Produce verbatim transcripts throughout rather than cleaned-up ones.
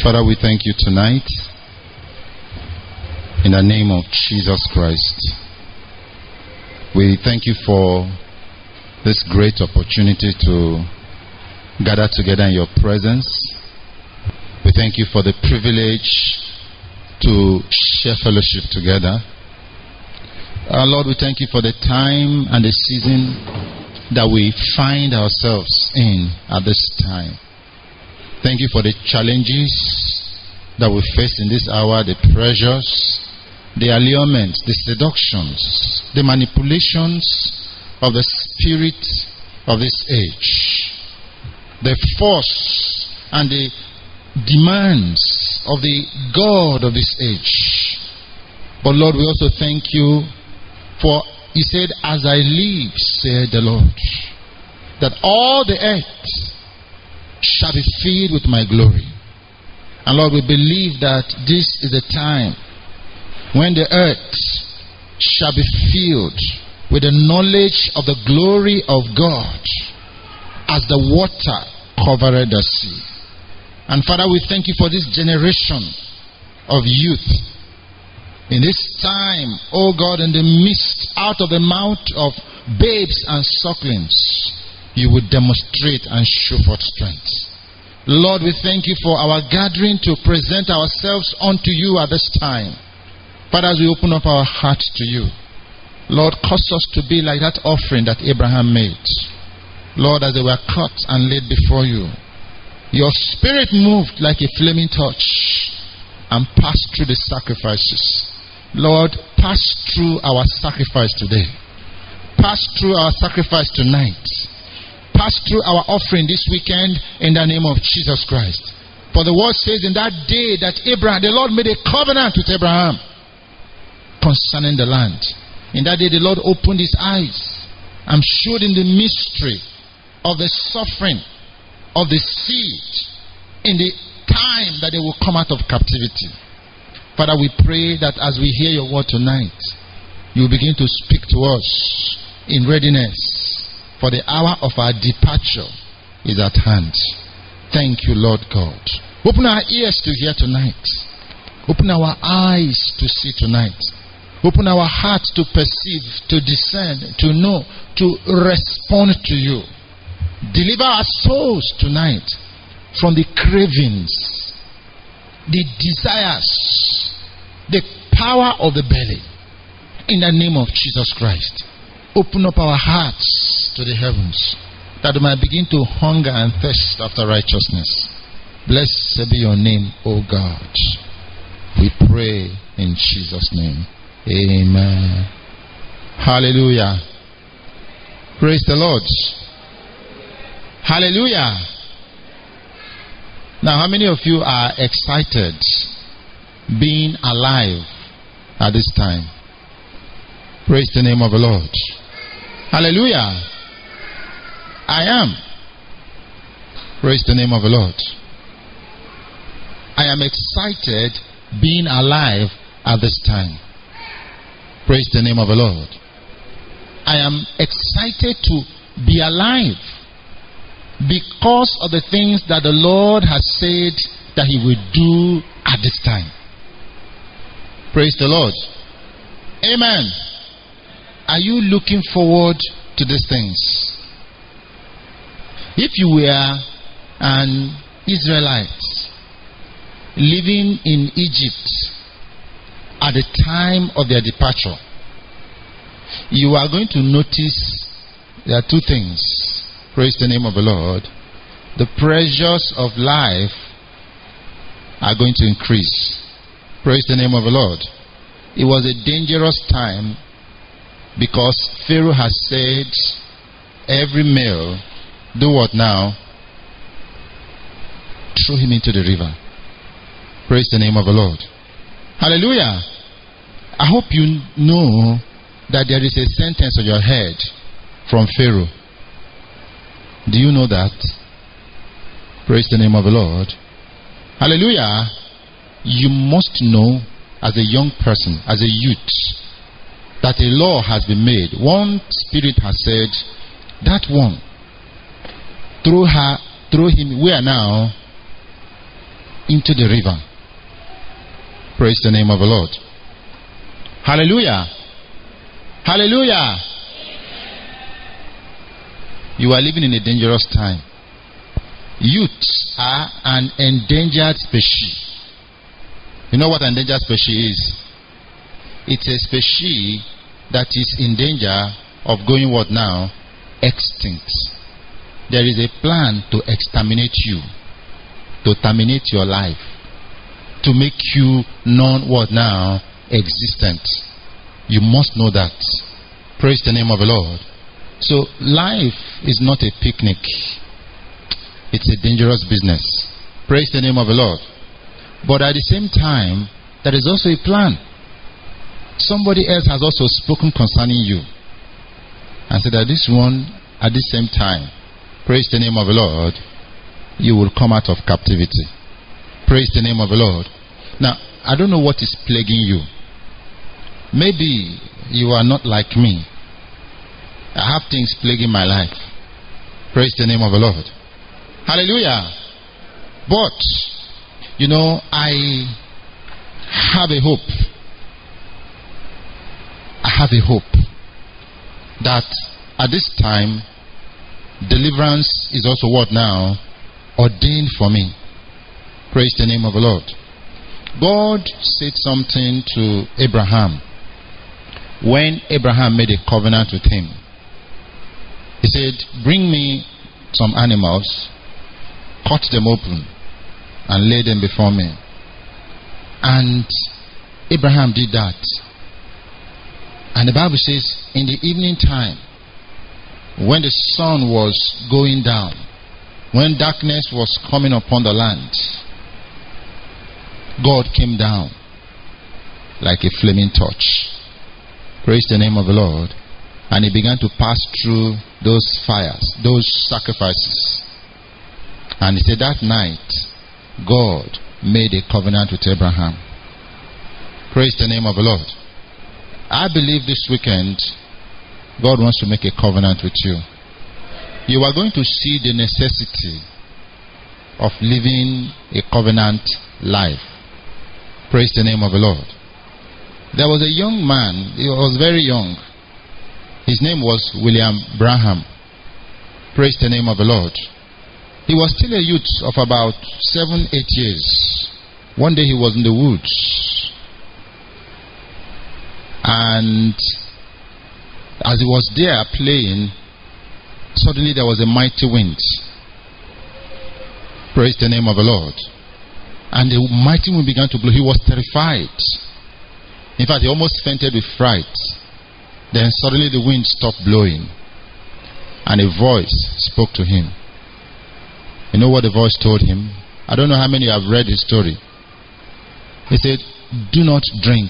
Father, we thank you tonight in the name of Jesus Christ. We thank you for this great opportunity to gather together in your presence. We thank you for the privilege to share fellowship together. Our Lord, we thank you for the time and the season that we find ourselves in at this time. Thank you for the challenges that we face in this hour, the pressures, the allurements, the seductions, the manipulations of the spirit of this age, the force and the demands of the God of this age. But Lord, we also thank you for, he said, as I live, said the Lord, that all the earth shall be filled with my glory. And Lord, we believe that this is the time when the earth shall be filled with the knowledge of the glory of God as the water covered the sea. And Father, we thank you for this generation of youth. In this time, oh God, in the midst, out of the mouth of babes and sucklings, you will demonstrate and show forth strength. Lord, we thank you for our gathering to present ourselves unto you at this time. Father, as we open up our hearts to you, Lord, cause us to be like that offering that Abraham made. Lord, as they were cut and laid before you, your spirit moved like a flaming torch and passed through the sacrifices. Lord, pass through our sacrifice today. Pass through our sacrifice tonight. Pass through our offering this weekend in the name of Jesus Christ. For the word says in that day that Abraham, the Lord made a covenant with Abraham concerning the land. In that day the Lord opened his eyes and showed him the mystery of the suffering of the seed in the time that they will come out of captivity. Father, we pray that as we hear your word tonight, you will begin to speak to us in readiness, for the hour of our departure is at hand. Thank you, Lord God. Open our ears to hear tonight. Open our eyes to see tonight. Open our hearts to perceive, to discern, to know, to respond to you. Deliver our souls tonight from the cravings, the desires, the power of the belly. In the name of Jesus Christ. Open up our hearts to the heavens, that we might begin to hunger and thirst after righteousness. Blessed be your name, O God. We pray in Jesus' name. Amen. Hallelujah. Praise the Lord. Hallelujah. Now, how many of you are excited being alive at this time? Praise the name of the Lord. Hallelujah. I am. Praise the name of the Lord. I am excited being alive at this time. Praise the name of the Lord. I am excited to be alive because of the things that the Lord has said that he will do at this time. Praise the Lord. Amen. Are you looking forward to these things? If you were an Israelite living in Egypt at the time of their departure, you are going to notice there are two things. Praise the name of the Lord. The pressures of life are going to increase. Praise the name of the Lord. It was a dangerous time, because Pharaoh has said, every male, do what now? Throw him into the river. Praise the name of the Lord. Hallelujah. I hope you know that there is a sentence on your head from Pharaoh. Do you know that? Praise the name of the Lord. Hallelujah. You must know as a young person, as a youth, that a law has been made. One spirit has said, that one, throw her, throw him, where now? into the river. Praise the name of the Lord. Hallelujah. Hallelujah. You are living in a dangerous time. Youths are an endangered species. You know what an endangered species is? It's a species that is in danger of going what now? Extinct. There is a plan to exterminate you, to terminate your life, to make you non what now? Existent. You must know that. Praise the name of the Lord. So life is not a picnic. It's a dangerous business. Praise the name of the Lord. But at the same time, there is also a plan. Somebody else has also spoken concerning you and said that this one, at the same time, praise the name of the Lord, you will come out of captivity. Praise the name of the Lord. Now, I don't know what is plaguing you. Maybe you are not like me. I have things plaguing my life. Praise the name of the Lord. Hallelujah. But, you know, I have a hope. I have a hope that at this time, deliverance is also what now? Ordained for me. Praise the name of the Lord. God said something to Abraham when Abraham made a covenant with him. He said, bring me some animals, cut them open, and lay them before me. And Abraham did that. And the Bible says, in the evening time, when the sun was going down, when darkness was coming upon the land, God came down like a flaming torch. Praise the name of the Lord. And he began to pass through those fires, those sacrifices. And he said that night, God made a covenant with Abraham. Praise the name of the Lord. I believe this weekend, God wants to make a covenant with you. You are going to see the necessity of living a covenant life. Praise the name of the Lord. There was a young man, he was very young. His name was William Branham. Praise the name of the Lord. He was still a youth of about seven, eight years. One day he was in the woods. And as he was there playing, suddenly there was a mighty wind. Praise the name of the Lord. And the mighty wind began to blow. He was terrified. In fact, he almost fainted with fright. Then suddenly the wind stopped blowing. And a voice spoke to him. You know what the voice told him? I don't know how many have read his story. He said, do not drink.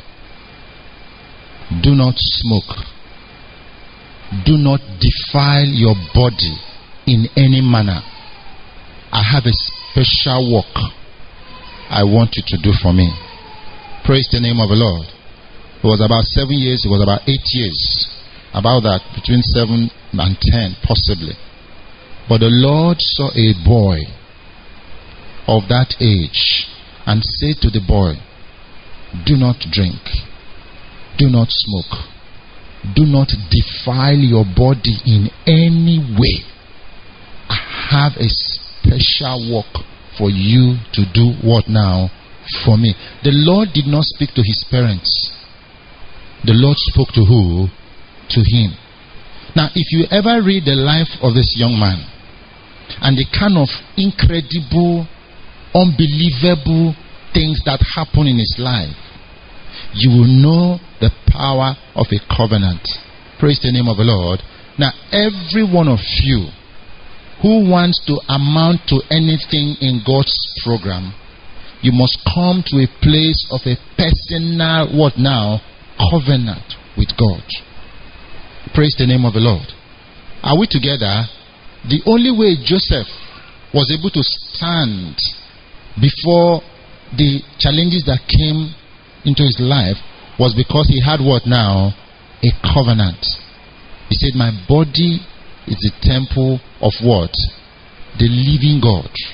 Do not smoke. Do not defile your body in any manner. I have a special work I want you to do for me. Praise the name of the Lord. It was about seven years, it was about eight years. About that, between seven and ten, possibly. But the Lord saw a boy of that age and said to the boy, do not drink. Do not smoke. Do not defile your body in any way. I have a special work for you to do what now? For me. The Lord did not speak to his parents. The Lord spoke to who? To him. Now, if you ever read the life of this young man and the kind of incredible, unbelievable things that happen in his life, you will know the power of a covenant. Praise the name of the Lord. Now, every one of you who wants to amount to anything in God's program, you must come to a place of a personal, what now? Covenant with God. Praise the name of the Lord. Are we together? The only way Joseph was able to stand before the challenges that came into his life was because he had what now? A covenant. He said, my body is the temple of what? The living God.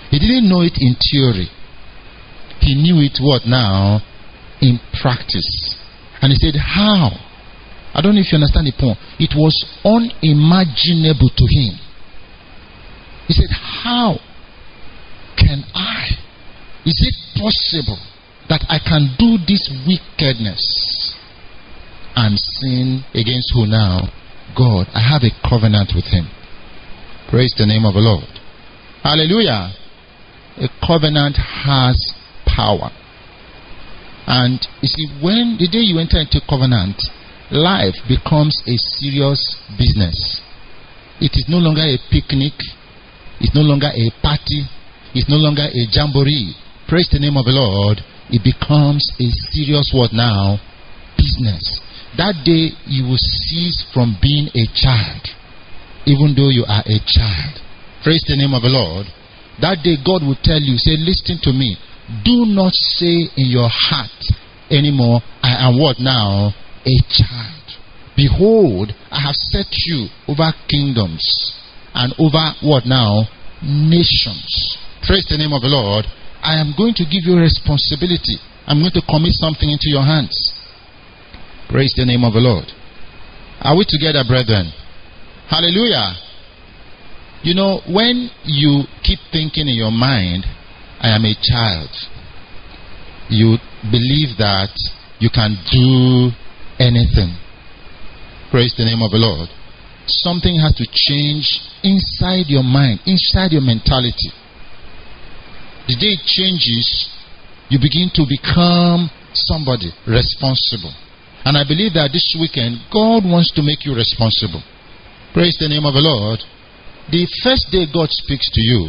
He didn't know it in theory. He knew it what now? In practice. And he said, how? I don't know if you understand the point. It was unimaginable to him. He said, how can I? Is it possible that I can do this wickedness and sin against who now? God. I have a covenant with him. Praise the name of the Lord. Hallelujah. A covenant has power. And you see, when the day you enter into covenant, life becomes a serious business. It is no longer a picnic. It's no longer a party. It's no longer a jamboree. Praise the name of the Lord. It becomes a serious word now. Business. That day you will cease from being a child, even though you are a child. Praise the name of the Lord. That day God will tell you, say, listen to me. Do not say in your heart anymore, I am what now? A child. Behold, I have set you over kingdoms and over what now? Nations. Praise the name of the Lord. I am going to give you responsibility. I'm going to commit something into your hands. Praise the name of the Lord. Are we together, brethren? Hallelujah. You know, when you keep thinking in your mind, I am a child, you believe that you can do anything. Praise the name of the Lord. Something has to change inside your mind, inside your mentality. The day it changes, you begin to become somebody responsible. And I believe that this weekend, God wants to make you responsible. Praise the name of the Lord. The first day God speaks to you,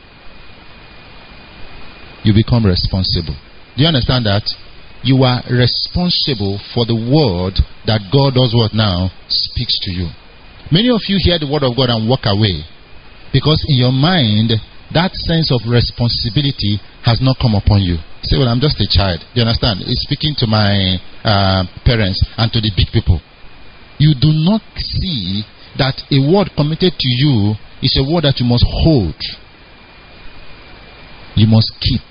you become responsible. Do you understand that? You are responsible for the word that God does what now? Speaks to you. Many of you hear the word of God and walk away because in your mind, that sense of responsibility has not come upon you. Say, well, I'm just a child. Do you understand? It's speaking to my uh, parents and to the big people. You do not see that a word committed to you is a word that you must hold. You must keep.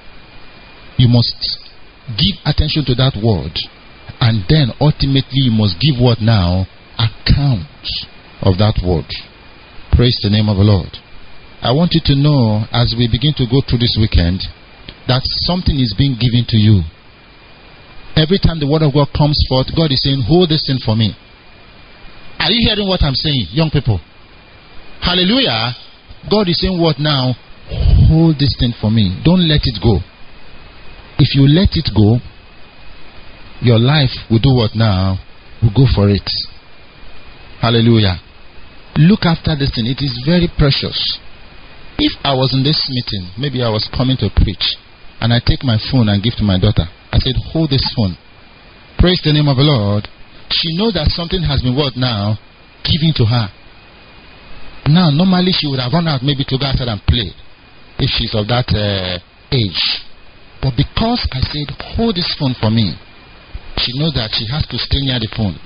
You must give attention to that word. And then ultimately you must give what now? Account of that word. Praise the name of the Lord. I want you to know as we begin to go through this weekend that something is being given to you. Every time the word of God comes forth, God is saying, hold this thing for me. Are you hearing what I'm saying, young people? Hallelujah. God is saying what now? Hold this thing for me. Don't let it go. If you let it go, your life will do what now? Will go for it. Hallelujah. Look after this thing. It is very precious. If I was in this meeting, maybe I was coming to preach, and I take my phone and give to my daughter. I said, hold this phone. Praise the name of the Lord. She knows that something has been what now? Given to her. Now, normally she would have run out maybe to go outside and play if she's of that uh, age. But because I said, hold this phone for me, she knows that she has to stay near the phone.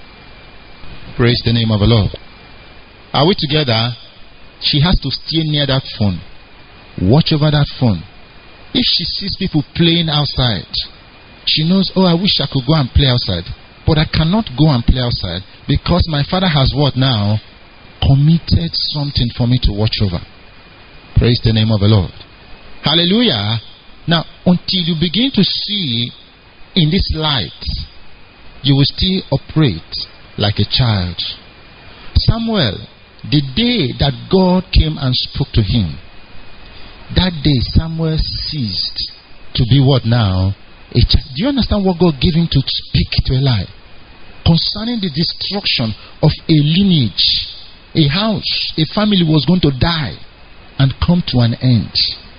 Praise the name of the Lord. Are we together? She has to stay near that phone. Watch over that phone. If she sees people playing outside, she knows, oh, I wish I could go and play outside. But I cannot go and play outside because my father has what now? Committed something for me to watch over. Praise the name of the Lord. Hallelujah. Now, until you begin to see in this light, you will still operate like a child. Samuel, the day that God came and spoke to him, that day Samuel ceased to be what now? A child. Do you understand what God gave him to speak to Eli? Concerning the destruction of a lineage, a house, a family was going to die and come to an end.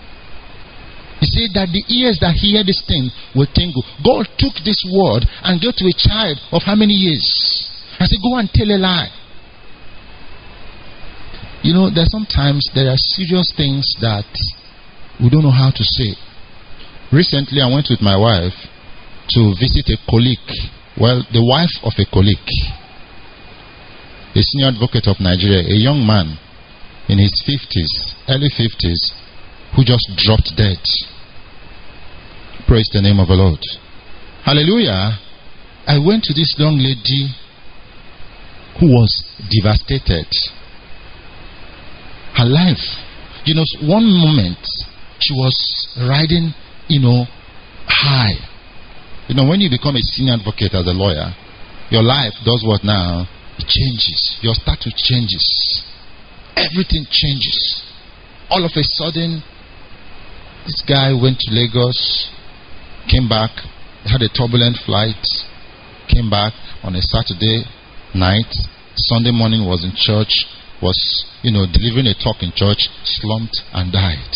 He said that the ears that hear this thing will tingle. God took this word and gave to a child of how many years? I said, go and tell Eli. You know, there sometimes there are serious things that we don't know how to say. Recently, I went with my wife to visit a colleague. Well, the wife of a colleague, a senior advocate of Nigeria, a young man in his fifties, early fifties, who just dropped dead. Praise the name of the Lord. Hallelujah. I went to this young lady who was devastated. Her life, you know, one moment she was riding, you know, high. You know, when you become a senior advocate as a lawyer, your life does what now? It changes. Your status changes. Everything changes. All of a sudden, this guy went to Lagos, came back, had a turbulent flight, came back on a Saturday night, Sunday morning was in church, was, you know, delivering a talk in church, slumped and died.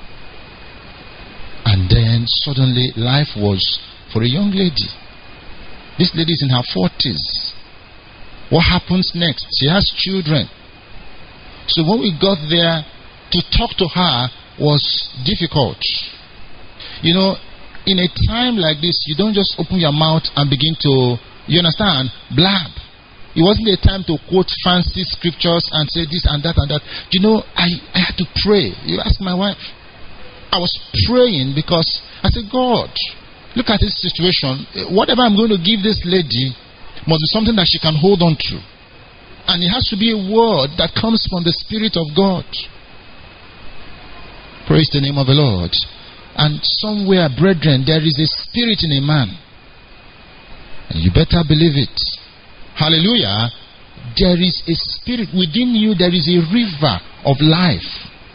And then suddenly life was for a young lady. This lady is in her forties. What happens next? She has children. So when we got there, to talk to her was difficult. You know, in a time like this, you don't just open your mouth and begin to, you understand, blab. It wasn't a time to quote fancy scriptures and say this and that and that. You know, I, I had to pray. You ask my wife. I was praying because I said, God, look at this situation. Whatever I'm going to give this lady must be something that she can hold on to. And it has to be a word that comes from the Spirit of God. Praise the name of the Lord. And somewhere, brethren, there is a spirit in a man. And you better believe it. Hallelujah. There is a spirit within you. There is a river of life.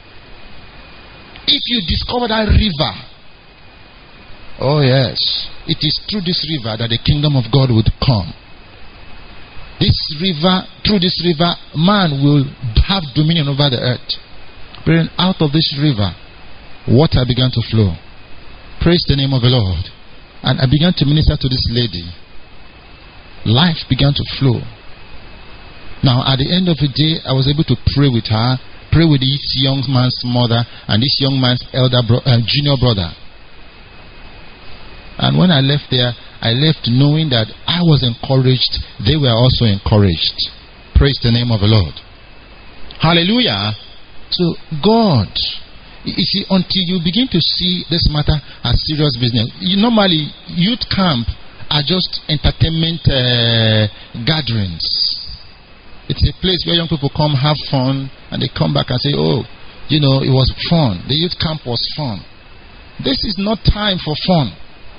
If you discover that river, oh yes, it is through this river that the kingdom of God would come. This river, through this river, man will have dominion over the earth. But out of this river, water began to flow. Praise the name of the Lord. And I began to minister to this lady. Life began to flow. Now, at the end of the day, I was able to pray with her, pray with this young man's mother and this young man's elder bro- uh, junior brother. And when I left there, I left knowing that I was encouraged. They were also encouraged. Praise the name of the Lord. Hallelujah. So, God, you see, until you begin to see this matter as serious business, you normally, youth camp are just entertainment uh, gatherings. It's a place where young people come, have fun, and they come back and say, oh, you know, it was fun. The youth camp was fun. This is not time for fun.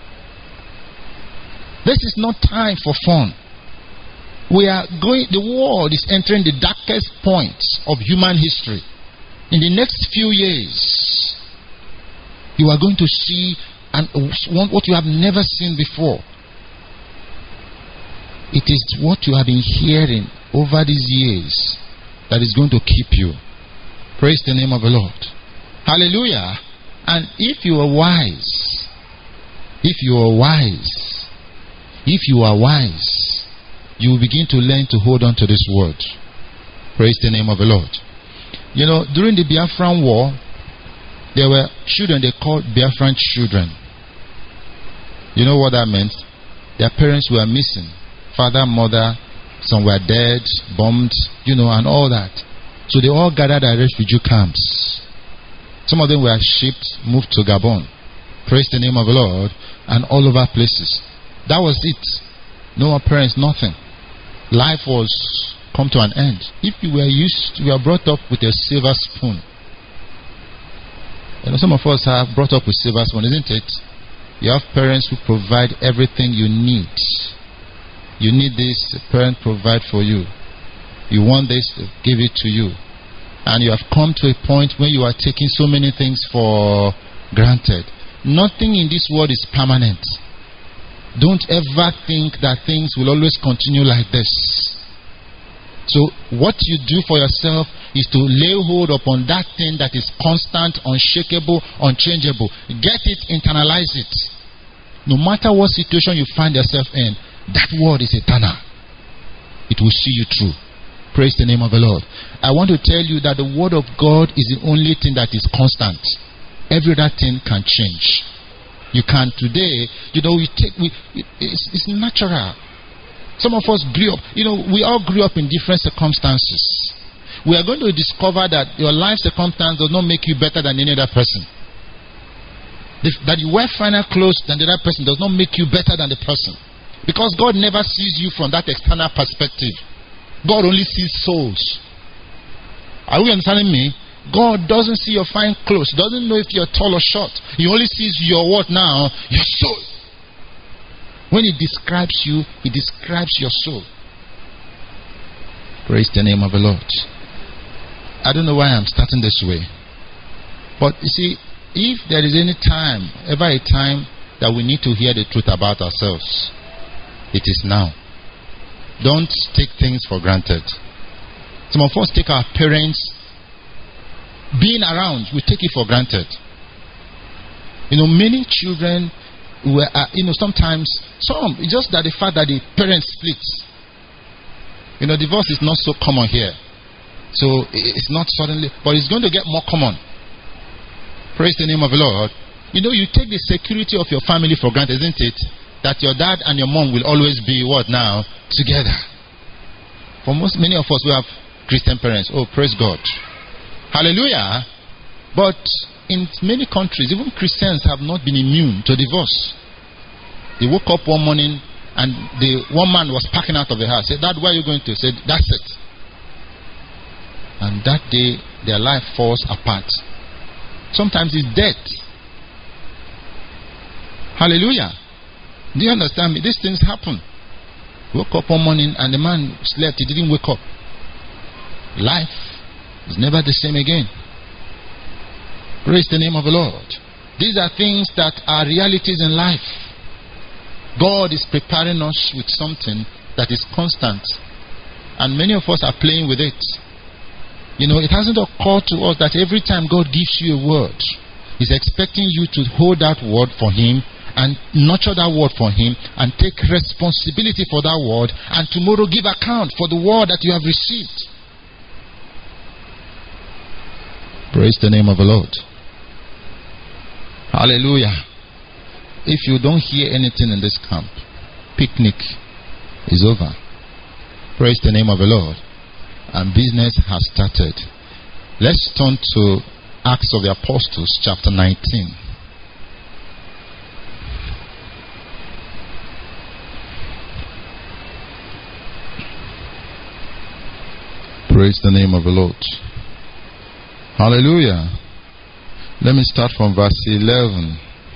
This is not time for fun. We are going, the world is entering the darkest points of human history. In the next few years, you are going to see and what you have never seen before. It is what you have been hearing over these years that is going to keep you. Praise the name of the Lord. Hallelujah. And if you are wise, if you are wise, if you are wise, you will begin to learn to hold on to this word. Praise the name of the Lord. You know, during the Biafran War, there were children they called Biafran children. You know what that meant? Their parents were missing. Father, mother, some were dead, bombed, you know, and all that. So they all gathered at refugee camps. Some of them were shipped, moved to Gabon. Praise the name of the Lord. And all over places. That was it. No parents, nothing. Life was come to an end. If you were used, you were brought up with a silver spoon. You know, some of us are brought up with silver spoon, isn't it? You have parents who provide everything you need. You need this, the parent provide for you. You want this, to give it to you. And you have come to a point where you are taking so many things for granted. Nothing in this world is permanent. Don't ever think that things will always continue like this. So what you do for yourself is to lay hold upon that thing that is constant, unshakable, unchangeable. Get it, internalize it. No matter what situation you find yourself in, that word is eternal. It will see you through. Praise the name of the Lord. I want to tell you that the word of God is the only thing that is constant. Every other thing can change. You can today, you know, we take, we, it's, it's natural. Some of us grew up, you know, we all grew up in different circumstances. We are going to discover that your life circumstance does not make you better than any other person. That you wear finer clothes than the other person does not make you better than the person. Because God never sees you from that external perspective. God only sees souls. Are we understanding me? God doesn't see your fine clothes. Doesn't know if you're tall or short. He only sees your what now? Your soul. When he describes you, he describes your soul. Praise the name of the Lord. I don't know why I'm starting this way. But you see, if there is any time, ever a time that we need to hear the truth about ourselves, it is now. Don't take things for granted. Some of us take our parents being around, we take it for granted. You know, many children were, uh, you know, sometimes, some, it's just that the fact that the parents split. You know, divorce is not so common here. So it's not suddenly, but it's going to get more common. Praise the name of the Lord. You know, you take the security of your family for granted, isn't it? That your dad and your mom will always be what now? Together. For most, many of us, we have Christian parents. Oh, praise God. Hallelujah. But in many countries, even Christians have not been immune to divorce. They woke up one morning and the one man was packing out of the house. Said, Dad, where are you going to? Said, that's it. And that day, their life falls apart. Sometimes it's death. Hallelujah. Do you understand me? These things happen. Woke up one morning and the man slept. He didn't wake up. Life is never the same again. Praise the name of the Lord. These are things that are realities in life. God is preparing us with something that is constant. And many of us are playing with it. You know, it hasn't occurred to us that every time God gives you a word, He's expecting you to hold that word for Him and nurture that word for Him and take responsibility for that word and tomorrow give account for the word that you have received. Praise the name of the Lord. Hallelujah. If you don't hear anything in this camp, picnic is over. Praise the name of the Lord. And business has started. Let's turn to Acts of the Apostles chapter nineteen. Praise the name of the Lord. Hallelujah. Let me start from verse eleven.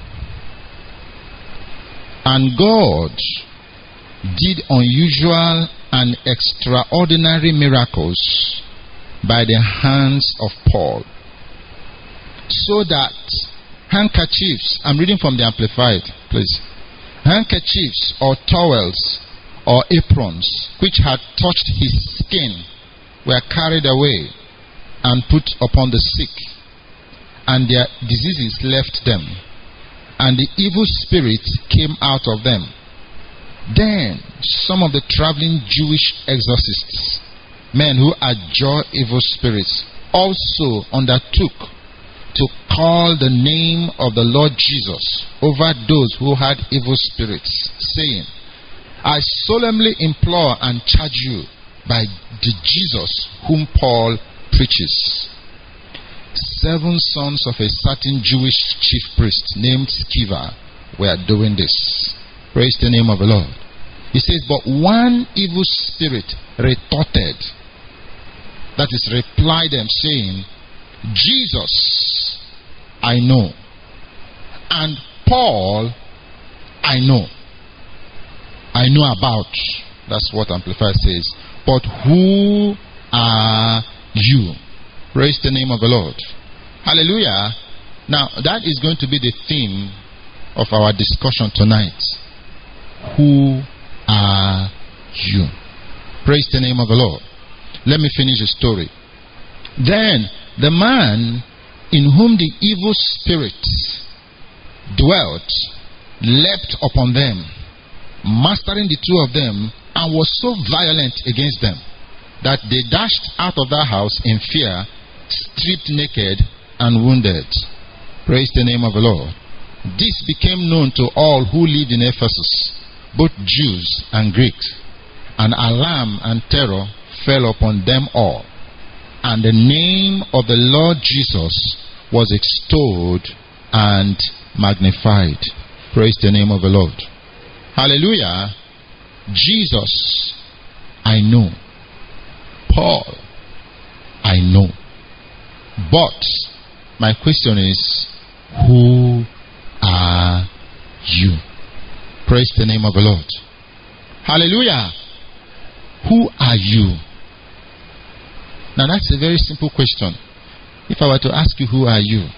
And God did unusual and extraordinary miracles by the hands of Paul, so that handkerchiefs, I'm reading from the Amplified, please. Handkerchiefs or towels or aprons which had touched his skin were carried away and put upon the sick, and their diseases left them, and the evil spirits came out of them. Then some of the traveling Jewish exorcists, men who adjure evil spirits, also undertook to call the name of the Lord Jesus over those who had evil spirits, saying, I solemnly implore and charge you by the Jesus whom Paul preaches. Seven sons of a certain Jewish chief priest named Sceva were doing this. Praise the name of the Lord. He says, but one evil spirit retorted, that is, replied them, saying, Jesus I know, and Paul I know. I know about. That's what Amplified says. But who are you? Praise the name of the Lord. Hallelujah. Now, that is going to be the theme of our discussion tonight. Who are you? Praise the name of the Lord. Let me finish the story. Then the man in whom the evil spirit dwelt leapt upon them, mastering the two of them, and was so violent against them that they dashed out of that house in fear, stripped naked and wounded. Praise the name of the Lord. This became known to all who lived in Ephesus, both Jews and Greeks, and alarm and terror fell upon them all, and the name of the Lord Jesus was extolled and magnified. Praise the name of the Lord. Hallelujah. Jesus, I know. Paul, I know. But my question is, who are you? Praise the name of the Lord. Hallelujah. Who are you? Now that's a very simple question. If I were to ask you, who are you?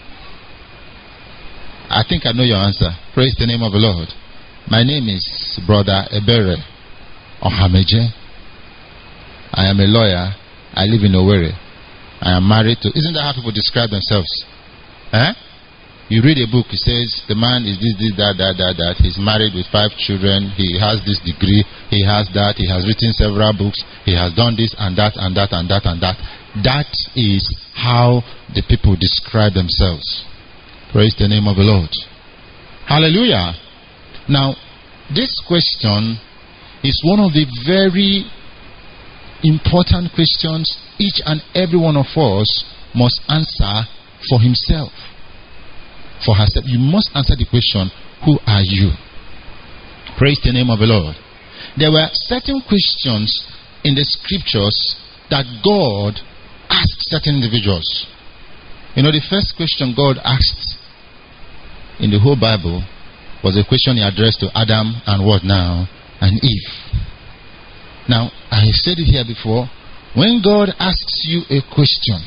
I think I know your answer. Praise the name of the Lord. My name is Brother Ebere Ohameje. I am a lawyer. I live in Owerri. I am married to... Isn't that how people describe themselves? Eh? You read a book, it says the man is this, this, that, that, that, that. He's married with five children. He has this degree. He has that. He has written several books. He has done this and that and that and that and that. That is how the people describe themselves. Praise the name of the Lord. Hallelujah. Now, this question is one of the very important questions each and every one of us must answer for himself. For herself. You must answer the question, who are you? Praise the name of the Lord. There were certain questions in the scriptures that God asked certain individuals. You know, the first question God asked in the whole Bible was a question he addressed to Adam and what now? And Eve. Now, I have said it here before. When God asks you a question,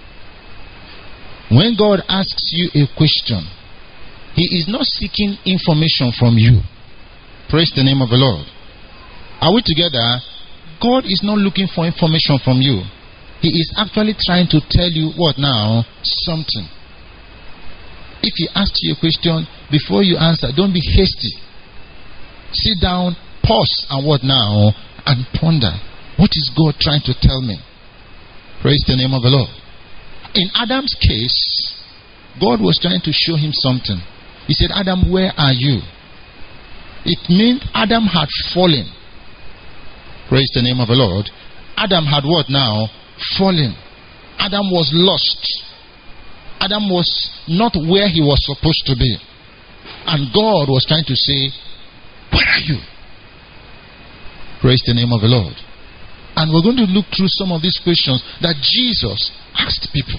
when God asks you a question, he is not seeking information from you. Praise the name of the Lord. Are we together? God is not looking for information from you. He is actually trying to tell you what now? Something. If he asks you a question, before you answer, don't be hasty. Sit down, pause, and what now? And ponder. What is God trying to tell me? Praise the name of the Lord. In Adam's case, God was trying to show him something. He said, Adam, where are you? It means Adam had fallen. Praise the name of the Lord. Adam had what now? Fallen. Adam was lost. Adam was not where he was supposed to be. And God was trying to say, where are you? Praise the name of the Lord. And we're going to look through some of these questions that Jesus asked people.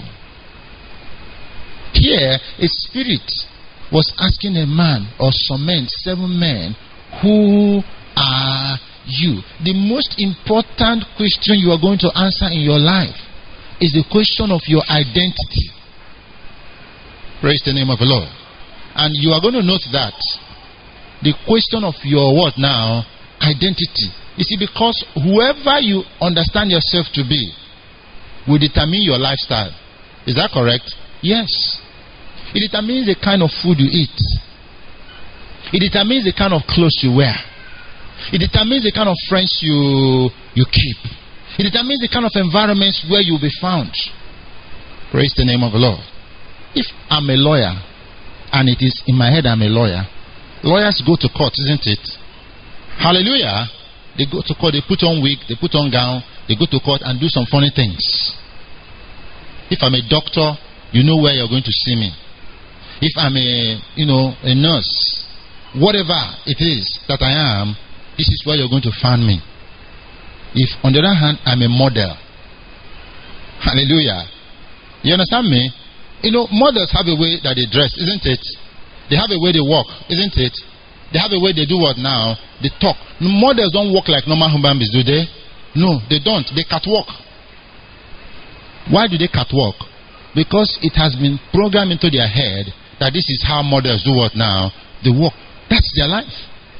Here, a spirit was asking a man or some men, seven men, who are you? The most important question you are going to answer in your life is the question of your identity. Praise the name of the Lord. And you are going to note that the question of your what now? Identity. You see, because whoever you understand yourself to be will determine your lifestyle. Is that correct? Yes. It determines the kind of food you eat. It determines the kind of clothes you wear. It determines the kind of friends you you keep. It determines the kind of environments where you'll be found. Praise the name of the Lord. If I'm a lawyer, and it is in my head I'm a lawyer, lawyers go to court, isn't it? Hallelujah. They go to court, they put on wig, they put on gown, they go to court and do some funny things. If I'm a doctor, you know where you're going to see me. If I'm a, you know, a nurse, whatever it is that I am, this is where you're going to find me. If, on the other hand, I'm a model. Hallelujah. You understand me? You know, models have a way that they dress, isn't it? They have a way they walk, isn't it? They have a way they do what now? They talk. Models don't walk like normal human beings, do they? No, they don't. They catwalk. Why do they catwalk? Because it has been programmed into their head that this is how models do what now? They walk. That's their life.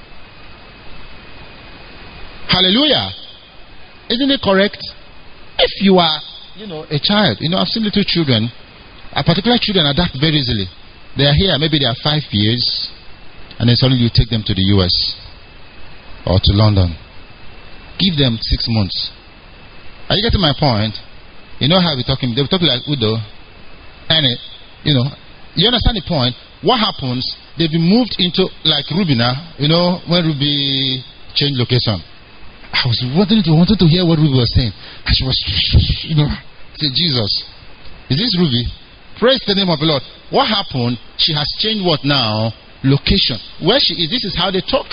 Hallelujah. Isn't it correct? If you are, you know, a child, you know, I've seen little children, a particular children adapt very easily. They are here, maybe they are five years, and then suddenly you take them to the U S or to London. Give them six months. Are you getting my point? You know how we're talking, they're talking like Udo. And, it, you know, you understand the point? What happens, they've been moved into, like Ruby now, you know, when Ruby changed location. I was wanting to, wanted to hear what Ruby was saying. And she was, you know, I said, Jesus, is this Ruby? Praise the name of the Lord. What happened? She has changed what now? Location. Where she is, this is how they talk.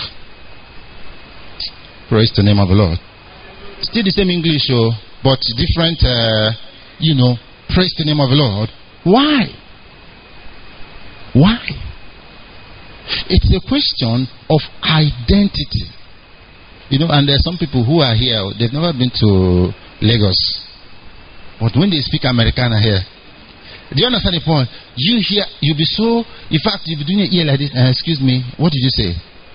Praise the name of the Lord. Still the same English, oh, but different, uh, you know, praise the name of the Lord. Why? Why? It's a question of identity. You know, and there are some people who are here, they've never been to Lagos. But when they speak Americana here, do you understand the point? You hear, you'll be so, in fact, you'll be doing your ear like this. Uh, excuse me, what did you say?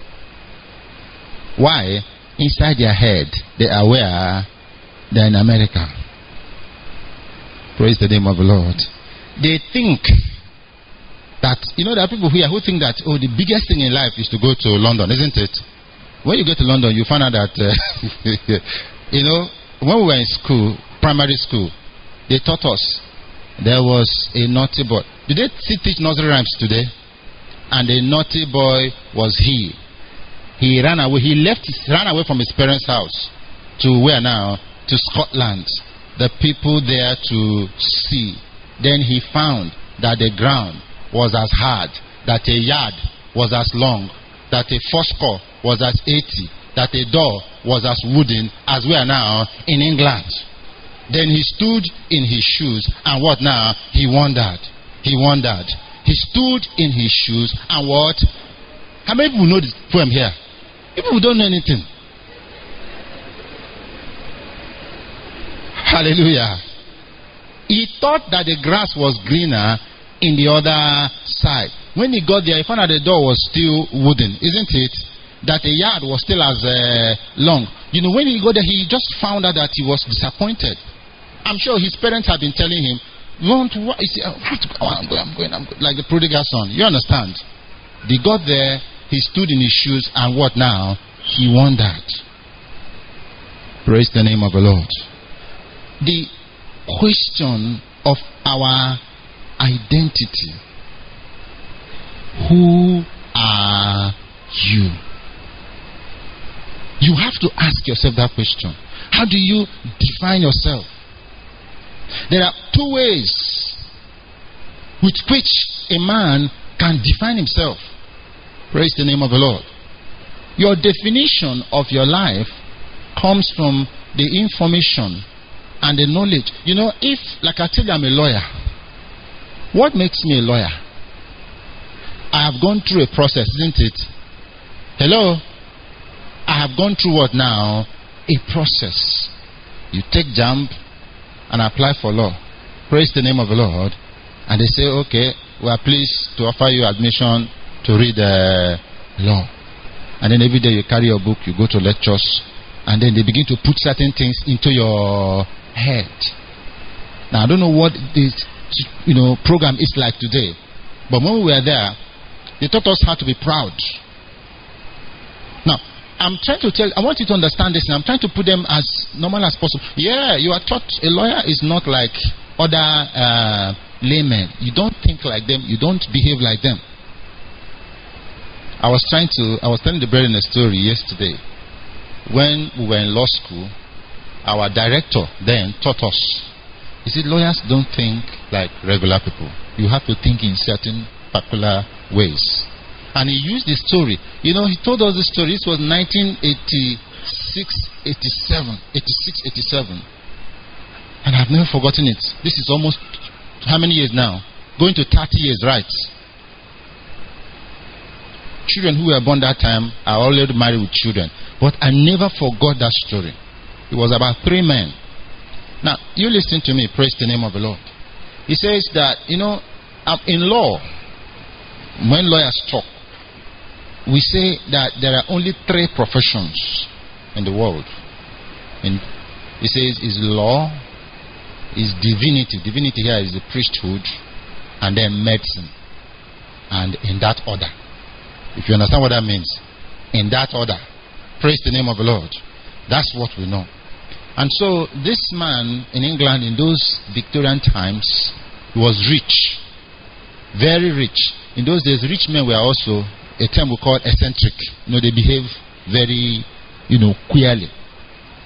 Why? Inside their head, they are aware they're in America. Praise the name of the Lord. They think that, you know, there are people here who think that, oh, the biggest thing in life is to go to London, isn't it? When you go to London, you find out that, uh, you know, when we were in school, primary school, they taught us there was a naughty boy. Did they still teach nursery rhymes today? And the naughty boy was he. He ran away. He left. His, ran away from his parents' house to where now? To Scotland. The people there to see. Then he found that the ground was as hard, that a yard was as long, that a fourscore was as eighty, that a door was as wooden as we are now in England. Then he stood in his shoes, and what now? He wondered. He wondered. He stood in his shoes, and what? How many people know this poem here? People who don't know anything. Hallelujah. He thought that the grass was greener in the other side. When he got there, he found that the door was still wooden, isn't it? That the yard was still as uh, long. You know, when he got there, he just found out that he was disappointed. I'm sure his parents had been telling him, "Won't what?" He said, "Oh, I'm going, I'm going, I'm going," like the prodigal son. You understand? They got there, he stood in his shoes, and what now? He wondered. Praise the name of the Lord. The question of our identity. Who are you? You have to ask yourself that question. How do you define yourself? There are two ways with which a man can define himself. Praise the name of the Lord. Your definition of your life comes from the information and the knowledge. You know, if, like I tell you, I'm a lawyer. What makes me a lawyer? I have gone through a process, isn't it? Hello? I have gone through what now? A process. You take JAMB and apply for law. Praise the name of the Lord. And they say, okay, we are pleased to offer you admission to read the uh, law. And then every day you carry your book, you go to lectures, and then they begin to put certain things into your head. Now, I don't know what this, you know, program is like today, but when we were there, they taught us how to be proud. Now, I'm trying to tell, I want you to understand this, and I'm trying to put them as normal as possible. Yeah, you are taught a lawyer is not like other uh, laymen. You don't think like them, you don't behave like them. I was trying to, I was telling the brethren a story yesterday. When we were in law school, our director then taught us. He said, lawyers don't think like regular people. You have to think in certain particular ways. And he used the story. You know, he told us the story. This was nineteen eighty-six, eighty-seven, eighty-six, eighty-seven. And I've never forgotten it. This is almost, how many years now? Going to thirty years, right? Children who were born that time are already married with children. But I never forgot that story. It was about three men. Now, you listen to me. Praise the name of the Lord. He says that, you know, in law, when lawyers talk, we say that there are only three professions in the world. And he says is law, is divinity. Divinity here is the priesthood, and then medicine. And in that order. If you understand what that means, in that order. Praise the name of the Lord. That's what we know. And so this man in England in those Victorian times was rich, very rich. In those days, rich men were also a term we call eccentric. You know, they behave very, you know, queerly.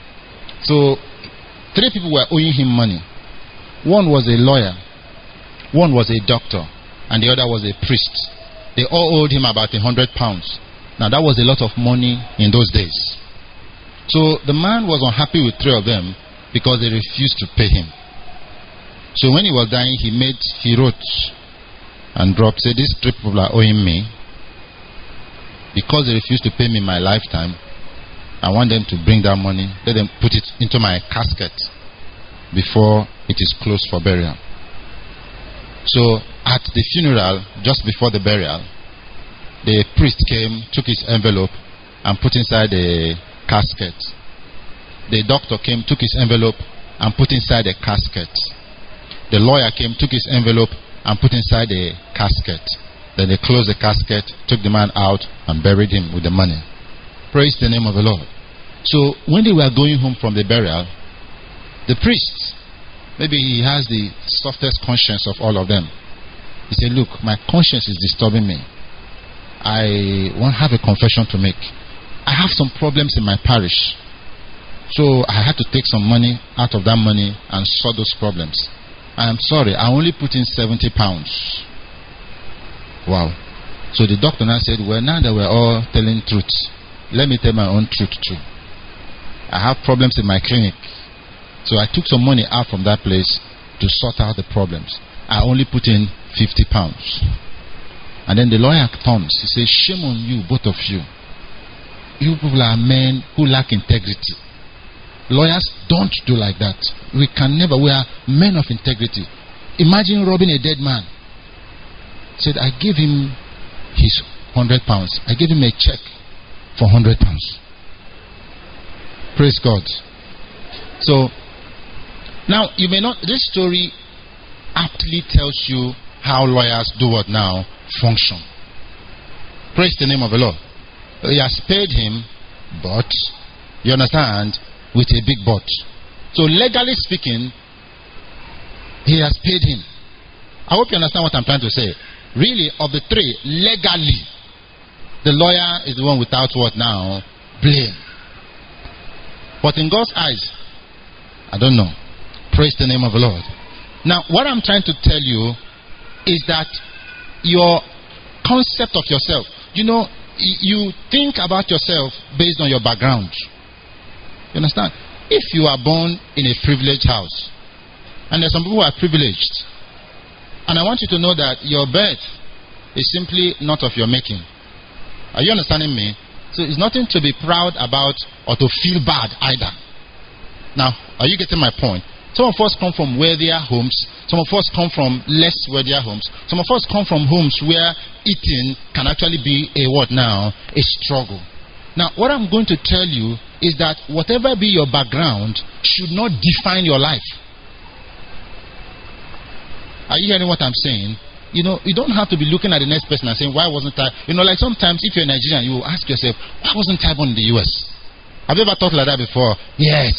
So three people were owing him money. One was a lawyer. One was a doctor and the other was a priest. They all owed him about a hundred pounds. Now that was a lot of money in those days. So the man was unhappy with three of them because they refused to pay him. So when he was dying, he made, he wrote and dropped, say, these three people are owing me. Because they refused to pay me in my lifetime, I want them to bring that money, let them put it into my casket before it is closed for burial. So at the funeral, just before the burial, the priest came, took his envelope and put inside the casket. The doctor came, took his envelope and put inside the casket. The lawyer came, took his envelope and put inside the casket. Then they closed the casket, took the man out and buried him with the money. Praise the name of the Lord. So when they were going home from the burial, the priest, maybe he has the softest conscience of all of them, he said, look, my conscience is disturbing me. I want to have a confession to make. I have some problems in my parish. So I had to take some money out of that money and sort those problems. I am sorry, I only put in seventy pounds. Wow. So the doctor now said, well, now that we're all telling truth, let me tell my own truth too. I have problems in my clinic. So I took some money out from that place to sort out the problems. I only put in fifty pounds. And then the lawyer comes. He says, shame on you, both of you. You people are men who lack integrity. Lawyers don't do like that. We can never. We are men of integrity. Imagine robbing a dead man. Said, I gave him his hundred pounds. I gave him a check for hundred pounds. Praise God. So now you may not. This story aptly tells you how lawyers do what now function. Praise the name of the Lord. He has paid him, but you understand, with a big but. So legally speaking, he has paid him. I hope you understand what I'm trying to say. Really, of the three, legally, the lawyer is the one without what now? Blame. But in God's eyes, I don't know. Praise the name of the Lord. Now, what I'm trying to tell you is that your concept of yourself, you know, you think about yourself based on your background. You understand? If you are born in a privileged house, and there's some people who are privileged, and I want you to know that your birth is simply not of your making. Are you understanding me? So it's nothing to be proud about or to feel bad either. Now, are you getting my point? Some of us come from wealthier homes. Some of us come from less wealthier homes. Some of us come from homes where eating can actually be a what now? A struggle. Now, what I'm going to tell you is that whatever be your background should not define your life. Are you hearing what I'm saying? You know, you don't have to be looking at the next person and saying, why wasn't I? You know, like sometimes if you're Nigerian, you will ask yourself, why wasn't I born in the U S? Have you ever thought like that before? Yes.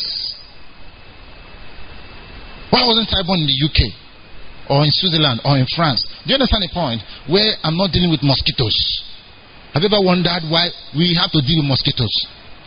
Why wasn't I born in the U K? Or in Switzerland? Or in France? Do you understand the point? Where I'm not dealing with mosquitoes. Have you ever wondered why we have to deal with mosquitoes?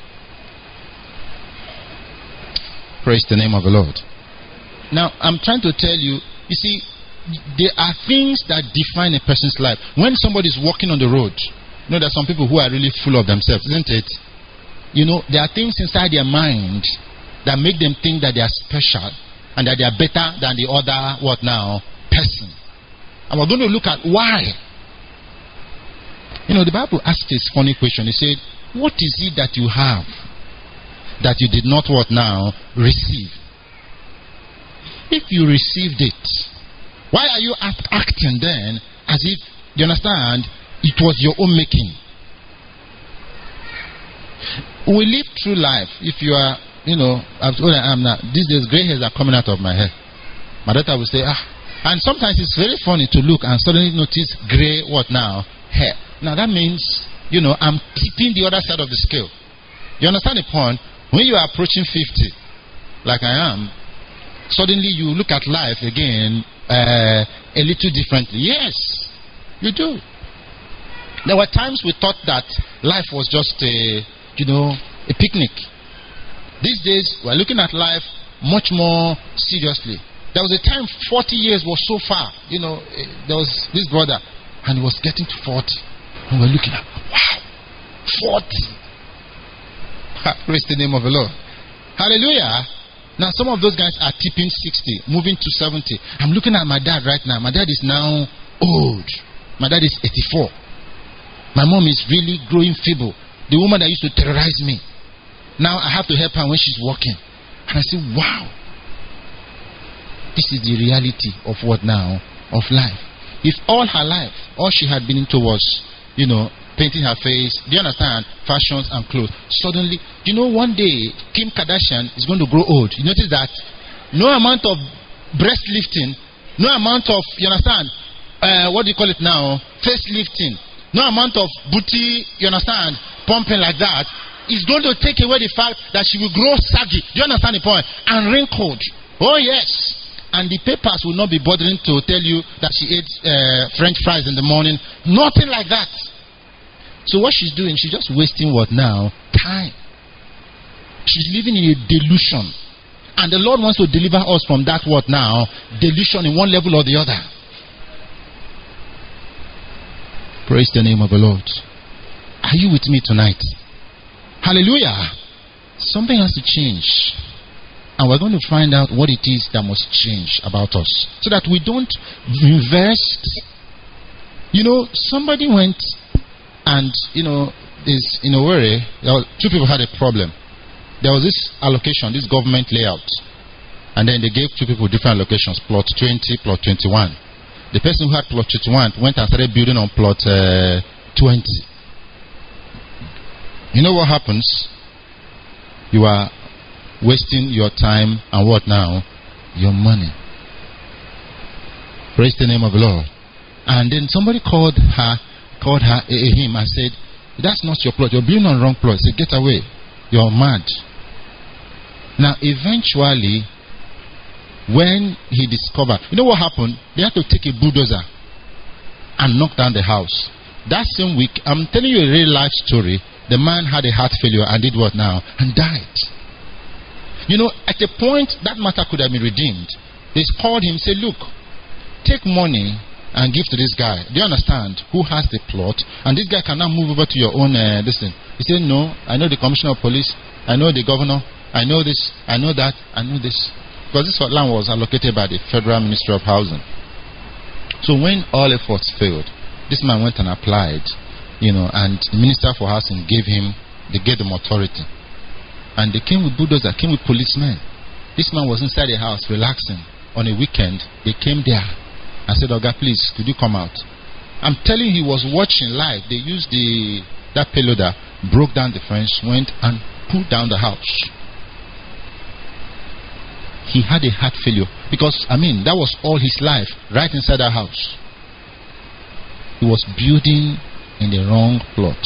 Praise the name of the Lord. Now, I'm trying to tell you, you see, there are things that define a person's life. When somebody is walking on the road, you know, there are some people who are really full of themselves, isn't it? You know, there are things inside their mind that make them think that they are special and that they are better than the other, what now, person. And we're going to look at why. You know, the Bible asked this funny question. It said, what is it that you have that you did not, what now, receive? If you received it, why are you act acting then as if, you understand, it was your own making? We live through life. If you are, you know, as old as I am now, these days gray hairs are coming out of my hair. My daughter will say, ah. And sometimes it's very funny to look and suddenly notice gray, what now, hair. Now that means, you know, I'm tipping the other side of the scale. You understand the point? When you are approaching fifty, like I am, suddenly you look at life again uh, a little differently. Yes, you do. There were times we thought that life was just a, you know, a picnic. These days, we're looking at life much more seriously. There was a time forty years was so far. You know, eh, there was this brother, and he was getting to forty. And we're looking at, wow, forty. Praise the name of the Lord. Hallelujah. Now some of those guys are tipping sixty, moving to seventy. I'm looking at my dad right now. My dad is now old. My dad is eighty-four. My mom is really growing feeble. The woman that used to terrorize me. Now I have to help her when she's walking. And I say, wow. This is the reality of what now? Of life. If all her life, all she had been into was, you know, painting her face, do you understand? Fashions and clothes. Suddenly, you know, one day, Kim Kardashian is going to grow old. You notice that? No amount of breast lifting, no amount of, you understand? Uh, what do you call it now? Face lifting. No amount of booty, you understand, pumping like that is going to take away the fact that she will grow saggy. Do you understand the point? And wrinkled. Oh yes. And the papers will not be bothering to tell you that she ate uh, French fries in the morning. Nothing like that. So what she's doing, she's just wasting what now? Time. She's living in a delusion. And the Lord wants to deliver us from that what now? Delusion in one level or the other. Praise the name of the Lord. Are you with me tonight? Hallelujah. Something has to change. And we're going to find out what it is that must change about us. So that we don't invest. You know, somebody went and, you know, is in a worry. Two people had a problem. There was this allocation, this government layout. And then they gave two people different allocations. Plot twenty, plot twenty-one. The person who had plot twenty-one went and started building on plot uh, twenty. You know what happens? You are wasting your time and what now? Your money. Praise the name of the Lord. And then somebody called her, called her, uh, him and said, that's not your plot. You're building on the wrong plot. He said, get away. You're mad. Now, eventually, when he discovered, you know what happened? They had to take a bulldozer and knock down the house. That same week, I'm telling you a real life story. The man had a heart failure and did what now? And died. You know, at a point, that matter could have been redeemed. They called him, said, look, take money and give to this guy. Do you understand? Who has the plot? And this guy can now move over to your own, uh, this thing. He said, no, I know the commissioner of police. I know the governor. I know this. I know that. I know this. Because this land was allocated by the Federal Ministry of Housing. So when all efforts failed, this man went and applied, you know, and the Minister for Housing gave him, they gave them authority. And they came with bulldozers, came with policemen. This man was inside the house relaxing. On a weekend, they came there and said, Oga, please, could you come out? I'm telling you, he was watching live. They used the that payloader, broke down the fence, went and pulled down the house. He had a heart failure because, I mean, that was all his life, right inside that house. He was building in the wrong plot.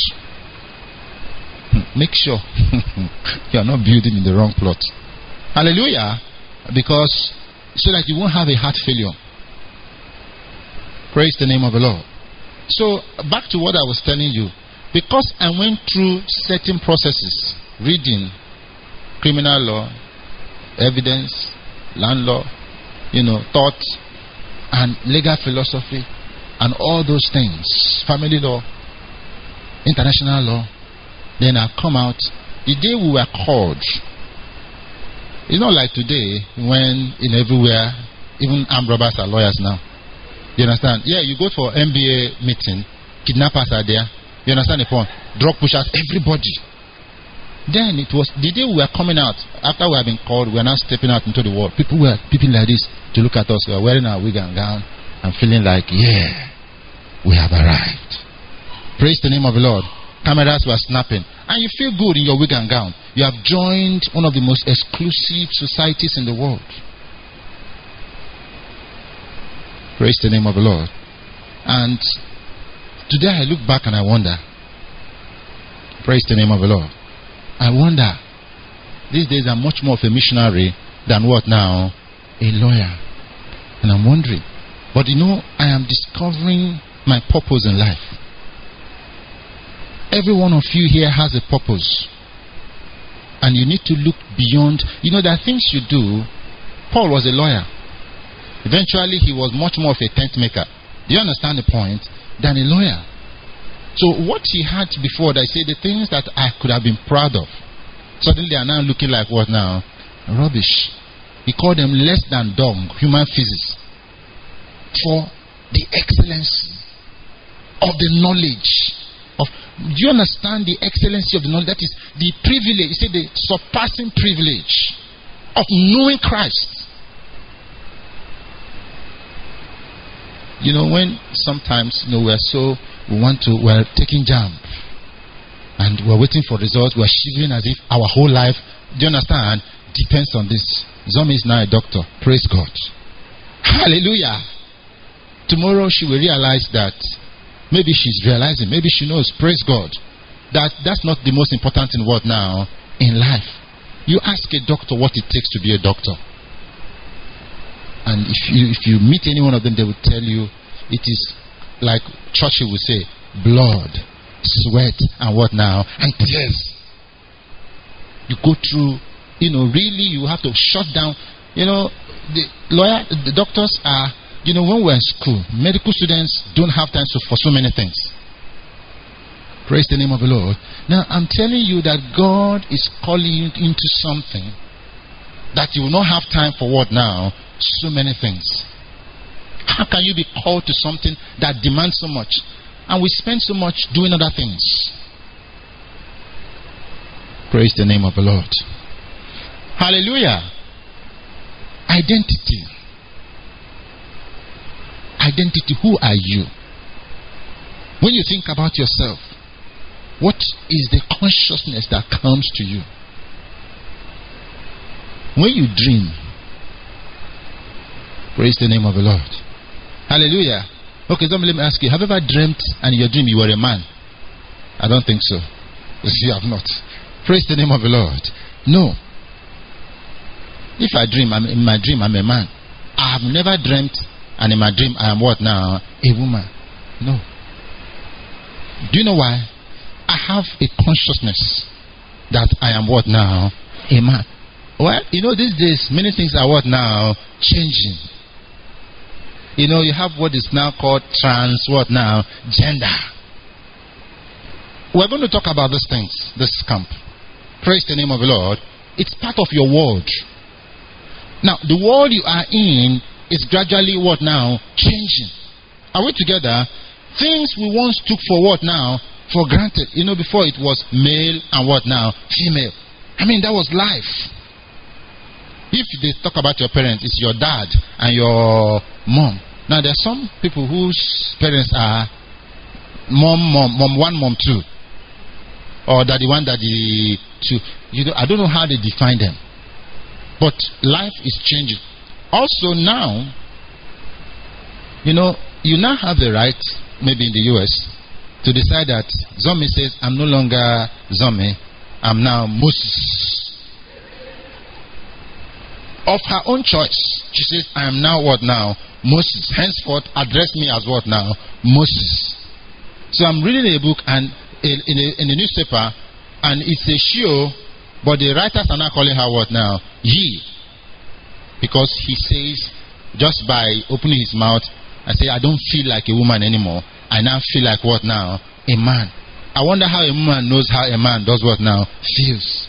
Make sure you are not building in the wrong plot. Hallelujah. Because so that you won't have a heart failure. Praise the name of the Lord. So back to what I was telling you. Because I went through certain processes, reading criminal law, evidence, land law, you know, thought, and legal philosophy, and all those things, family law, international law. Then I come out. The day we were called, it's not like today when in everywhere, even armed robbers are lawyers now. You understand? Yeah, you go for M B A meeting, kidnappers are there. You understand the point? Drug pushers, everybody. Then it was the day we were coming out. After we have been called, we are now stepping out into the world. People were people like this to look at us. We are wearing our wig and gown and feeling like, yeah, we have arrived. Praise the name of the Lord. Cameras were snapping. And you feel good in your wig and gown. You have joined one of the most exclusive societies in the world. Praise the name of the Lord. And today I look back and I wonder. Praise the name of the Lord. I wonder. These days I'm much more of a missionary than what now? A lawyer. And I'm wondering. But you know, I am discovering my purpose in life. Every one of you here has a purpose. And you need to look beyond. You know, there are things you do. Paul was a lawyer. Eventually, he was much more of a tent maker. Do you understand the point? Than a lawyer. So what he had before, they say the things that I could have been proud of, suddenly are now looking like what now? Rubbish. He called them less than dung, human physics, for the excellency of the knowledge of. Do you understand the excellency of the knowledge? That is the privilege. He said the surpassing privilege of knowing Christ. You know, when sometimes, you know, we're so, we want to, we're taking jam and we're waiting for results, we're shivering as if our whole life, do you understand, depends on this. Zomi is now a doctor. Praise God. Hallelujah. Tomorrow she will realize that maybe she's realizing, maybe she knows, praise God, that that's not the most important in what now in life. You ask a doctor what it takes to be a doctor. And if you if you meet any one of them, they will tell you it is like Churchill would say, blood, sweat, and what now? And tears. You go through, you know, really you have to shut down. You know, the lawyer, the doctors are, you know, when we're in school, medical students don't have time for so many things. Praise the name of the Lord. Now, I'm telling you that God is calling you into something that you will not have time for what now? So many things. How can you be called to something that demands so much and we spend so much doing other things? Praise the name of the Lord. Hallelujah. Identity. Identity. Who are you? When you think about yourself, what is the consciousness that comes to you? When you dream, praise the name of the Lord. Hallelujah. Okay, so let me ask you, have you ever dreamt and in your dream you were a man? I don't think so. You have not. Praise the name of the Lord. No. If I dream, I'm, in my dream I'm a man. I have never dreamt and in my dream I am what now? A woman. No. Do you know why? I have a consciousness that I am what now? A man. Well, you know, these days many things are what now? Changing. You know, you have what is now called trans, what now? Gender. We're going to talk about these things, this camp. Praise the name of the Lord. It's part of your world. Now, the world you are in is gradually what now? Changing. Are we together? Things we once took for what now? For granted. You know, before it was male and what now? Female. I mean, that was life. If they talk about your parents, it's your dad and your mom. Now, there are some people whose parents are mom, mom, mom one, mom two. Or daddy one, daddy two. You know, I don't know how they define them. But life is changing. Also now, you know, you now have the right, maybe in the U S, to decide that Zomi says, I'm no longer Zomi, I'm now Moses. Of her own choice, she says, I am now what now? Moses. Henceforth, address me as what now? Moses. So I'm reading a book and in, in, a, in a newspaper, and it's a show, but the writers are now calling her what now? He. Because he says, just by opening his mouth, I say, I don't feel like a woman anymore. I now feel like what now? A man. I wonder how a woman knows how a man does what now? Feels.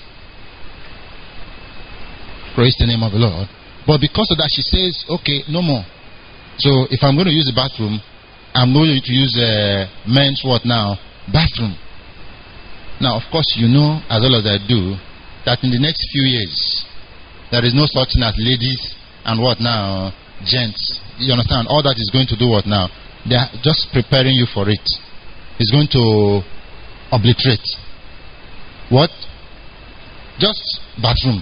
Praise the name of the Lord. But because of that, she says, okay, no more. So if I'm going to use the bathroom, I'm going to use uh, men's what now? Bathroom. Now, of course, you know, as well as I do, that in the next few years, there is no such thing as ladies and what now? Gents. You understand? All that is going to do what now? They are just preparing you for it. It's going to obliterate. What? Just bathroom.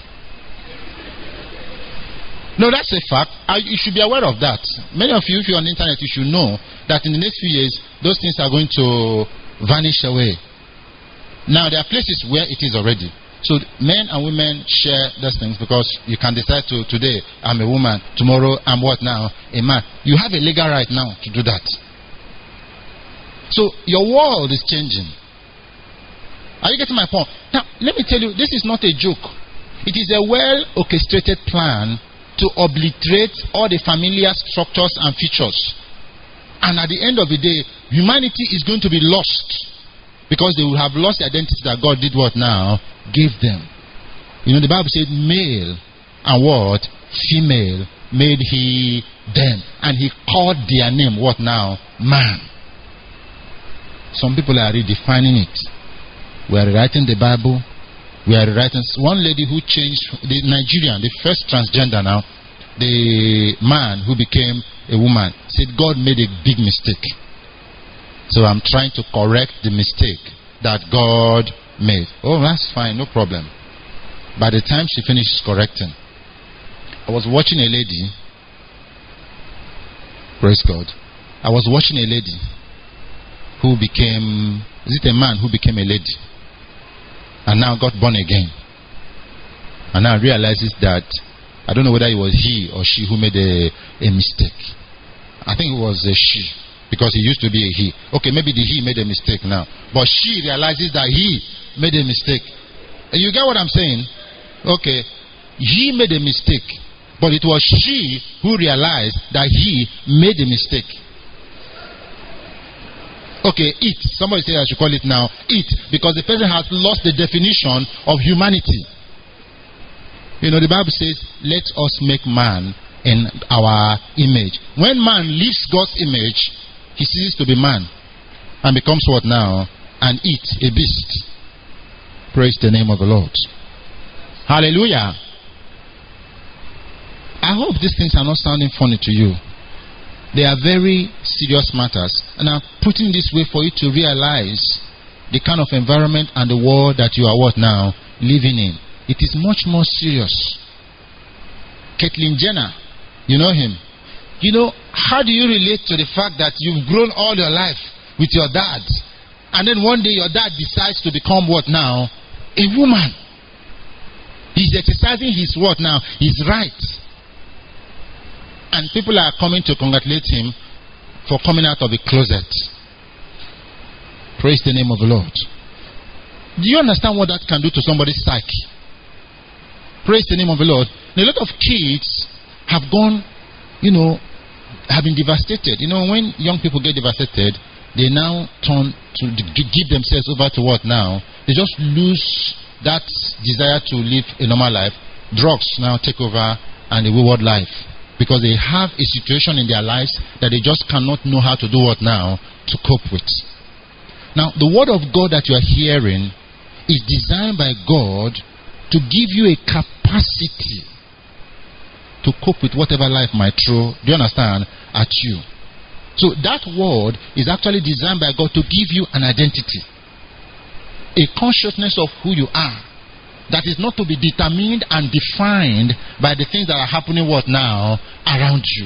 No, that's a fact. I, you should be aware of that. Many of you, if you're on the internet, you should know that in the next few years, those things are going to vanish away. Now, there are places where it is already. So, men and women share those things because you can decide to, today, I'm a woman, tomorrow, I'm what now? A man. You have a legal right now to do that. So, your world is changing. Are you getting my point? Now, let me tell you, this is not a joke. It is a well-orchestrated plan to obliterate all the familiar structures and features. And at the end of the day, humanity is going to be lost, because they will have lost the identity that God did what now? Gave them. You know, the Bible said male and what? Female made he them. And he called their name what now? Man. Some people are redefining it. We are rewriting the Bible. We are rewriting. One lady who changed, the Nigerian, the first transgender now, the man who became a woman, said God made a big mistake. So I'm trying to correct the mistake that God made. Oh, that's fine, no problem. By the time she finished correcting, I was watching a lady. Praise God. I was watching a lady who became, is it a man who became a lady? And now got born again. And now realizes that, I don't know whether it was he or she who made a, a mistake. I think it was a she, because he used to be a he. Okay, maybe the he made a mistake now. But she realizes that he made a mistake. You get what I'm saying? Okay, he made a mistake, but it was she who realized that he made a mistake. Okay, it. Somebody said I should call it now it, because the person has lost the definition of humanity. You know, the Bible says, let us make man in our image. When man leaves God's image, he ceases to be man and becomes what now? An it, a beast. Praise the name of the Lord. Hallelujah. I hope these things are not sounding funny to you. They are very serious matters, and I'm putting this way for you to realize the kind of environment and the world that you are what now? Living in. It is much more serious. Caitlyn Jenner, you know him. You know, how do you relate to the fact that you've grown all your life with your dad, and then one day your dad decides to become what now? A woman. He's exercising his what now? His right. And people are coming to congratulate him for coming out of the closet. Praise the name of the Lord. Do you understand what that can do to somebody's psyche? Praise the name of the Lord. A lot of kids have gone, you know, have been devastated. You know, when young people get devastated, they now turn to give themselves over to what now? They just lose that desire to live a normal life. Drugs now take over and a wayward life, because they have a situation in their lives that they just cannot know how to do what now? To cope with. Now, the word of God that you are hearing is designed by God to give you a capacity to cope with whatever life might throw, do you understand, at you. So that word is actually designed by God to give you an identity, a consciousness of who you are, that is not to be determined and defined by the things that are happening what now around you.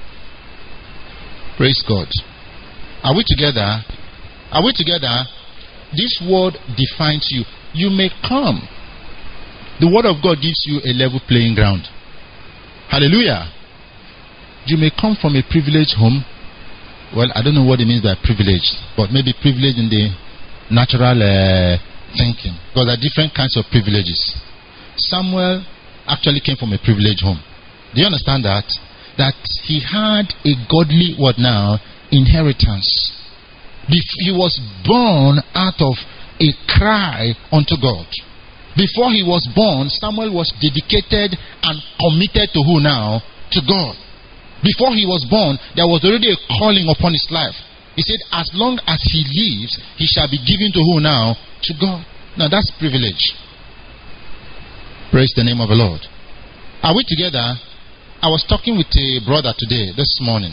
Praise God. Are we together? Are we together? This word defines you. You may come. The word of God gives you a level playing ground. Hallelujah. You may come from a privileged home. Well, I don't know what it means by privileged, but maybe privileged in the natural uh, thinking, because there are different kinds of privileges. Samuel actually came from a privileged home. Do you understand that? That he had a godly what now? Inheritance. He was born out of a cry unto God. Before he was born, Samuel was dedicated and committed to who now? To God. Before he was born, there was already a calling upon his life. He said, as long as he lives, he shall be given to who now? To God. Now that's privilege. Praise the name of the Lord. Are we together? I was talking with a brother today, this morning.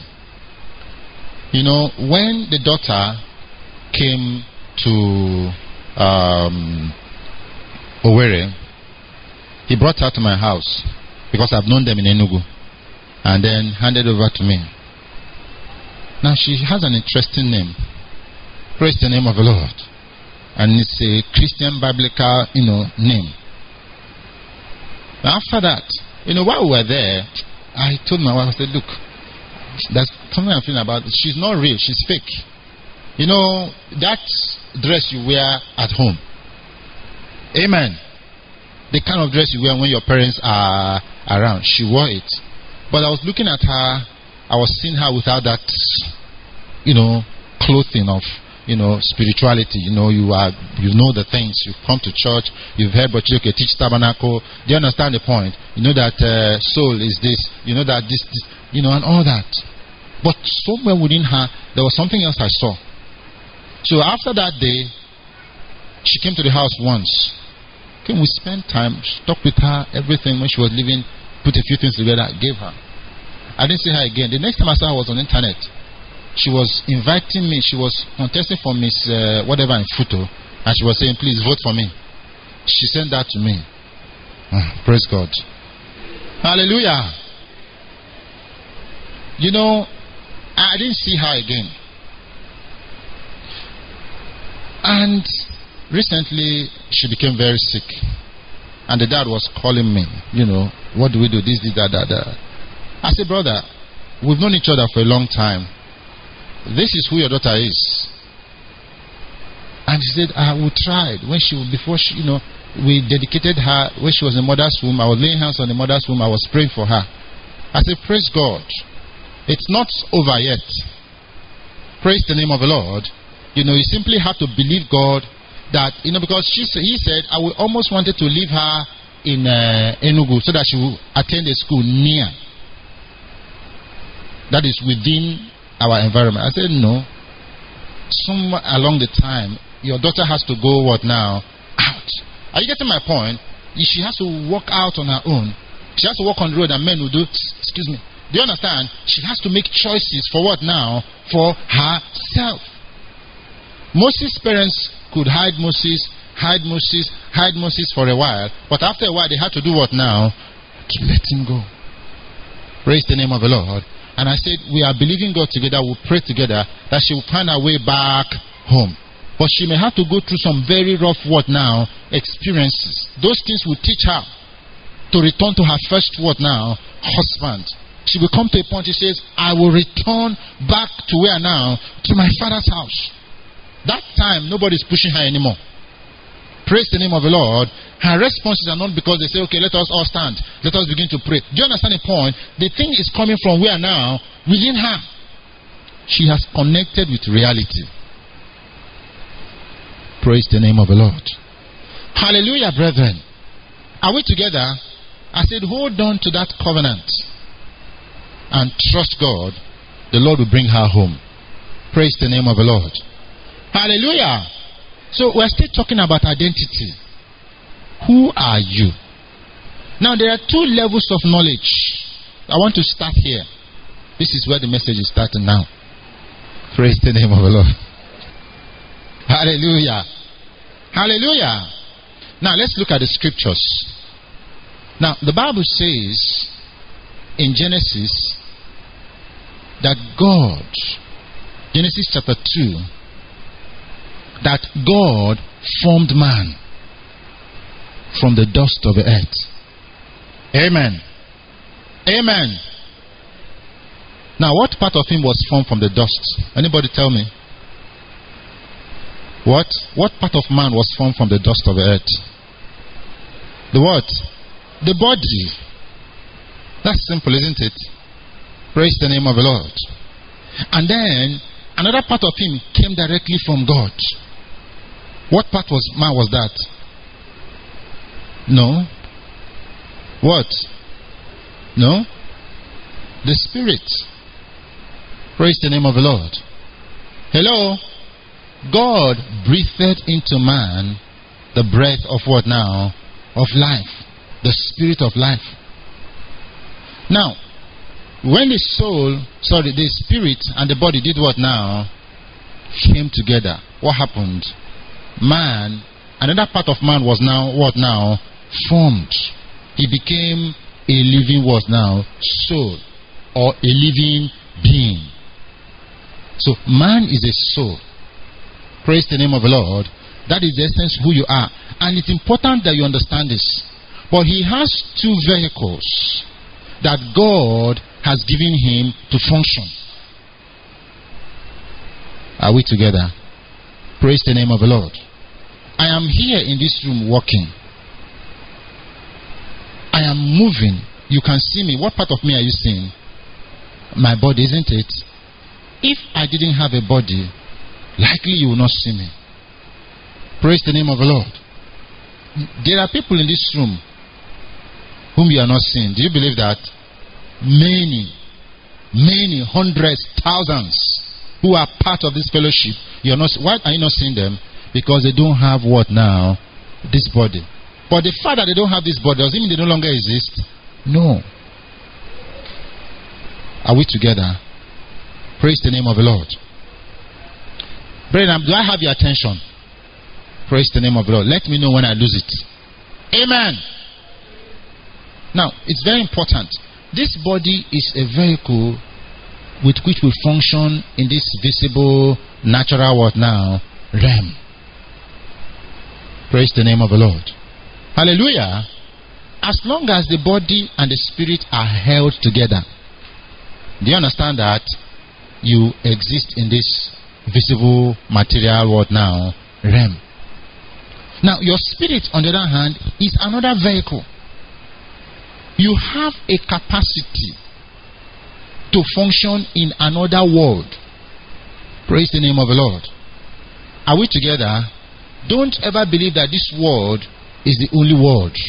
You know, when the daughter came to um, Owerri, he brought her to my house, because I've known them in Enugu, and then handed over to me. Now she has an interesting name. Praise the name of the Lord. And it's a Christian biblical, you know, name. Now after that, you know, while we were there, I told my wife, I said, look, there's something I'm feeling about it. She's not real, she's fake. You know, that dress you wear at home. Amen. The kind of dress you wear when your parents are around. She wore it. But I was looking at her, I was seeing her without that, you know, clothing of, you know, spirituality. You know, you are, you know the things. You've come to church, you've heard but you teach tabernacle. Do you understand the point? You know that uh, soul is this, you know that this, this, you know, and all that. But somewhere within her, there was something else I saw. So after that day, she came to the house once. Okay, we spent time, talked with her, everything. When she was leaving, put a few things together, gave her. I didn't see her again. The next time I saw her was on the internet. She was inviting me. She was contesting for Miss uh, whatever in photo, and she was saying, "Please vote for me." She sent that to me. Oh, praise God. Hallelujah. You know, I didn't see her again. And recently, she became very sick. And the dad was calling me, you know, what do we do? This, this, that, that, that. I said, brother, we've known each other for a long time. This is who your daughter is. And he said, I will try. When she, before she, you know, we dedicated her, when she was in the mother's womb, I was laying hands on the mother's womb, I was praying for her. I said, praise God. It's not over yet. Praise the name of the Lord. You know, you simply have to believe God that, you know, because she, he said, I will almost wanted to leave her in uh, Enugu so that she will attend a school near. That is within our environment. I said, no. Somewhere along the time, your daughter has to go, what now? Out. Are you getting my point? She has to walk out on her own. She has to walk on the road and men will do, excuse me. Do you understand? She has to make choices for what now? For herself. Moses' parents could hide Moses, hide Moses, hide Moses for a while, but after a while they had to do what now? To let him go. Praise the name of the Lord. And I said, we are believing God together, we'll pray together that she will find her way back home. But she may have to go through some very rough what now? Experiences. Those things will teach her to return to her first what now? Husband. She will come to a point, she says, I will return back to where now? To my father's house. That time, nobody's pushing her anymore. Praise the name of the Lord. Her responses are not because they say, okay, let us all stand. Let us begin to pray. Do you understand the point? The thing is coming from where now? Within her. She has connected with reality. Praise the name of the Lord. Hallelujah, brethren. Are we together? I said, hold on to that covenant and trust God. The Lord will bring her home. Praise the name of the Lord. Hallelujah. So we're still talking about identity. Who are you? Now there are two levels of knowledge. I want to start here. This is where the message is starting now. Praise the name of the Lord. Hallelujah. Hallelujah. Now let's look at the scriptures. Now the Bible says in Genesis that God, Genesis chapter two, that God formed man from the dust of the earth. Amen. Amen. Now, what part of him was formed from the dust? Anybody tell me? What? What part of man was formed from the dust of the earth? The what? The body. That's simple, isn't it? Praise the name of the Lord. And then, another part of him came directly from God. What part was man was that? No. What? No. The spirit. Praise the name of the Lord. Hello. God breathed into man the breath of what now? Of life. The spirit of life. Now, when the soul, sorry, the spirit and the body did what now? Came together. What happened? Man, another part of man was now what now? Formed. He became a living what now? Soul. Or a living being. So man is a soul. Praise the name of the Lord. That is the essence of who you are. And it's important that you understand this. But he has two vehicles that God has given him to function. Are we together? Praise the name of the Lord. I am here in this room walking. I am moving. You can see me. What part of me are you seeing? My body, isn't it? If I didn't have a body, likely you will not see me. Praise the name of the Lord. There are people in this room whom you are not seeing. Do you believe that? Many, many hundreds, thousands who are part of this fellowship. You are not. Why are you not seeing them? Because they don't have what now? This body. But the fact that they don't have this body doesn't mean they no longer exist. No. Are we together? Praise the name of the Lord. Brethren, do I have your attention? Praise the name of the Lord. Let me know when I lose it. Amen. Now, it's very important. This body is a vehicle with which we function in this visible, natural world now, realm. Praise the name of the Lord. Hallelujah. As long as the body and the spirit are held together, do you understand that you exist in this visible material world now, realm? Now, your spirit, on the other hand, is another vehicle. You have a capacity to function in another world. Praise the name of the Lord. Are we together? Don't ever believe that this world is the only world.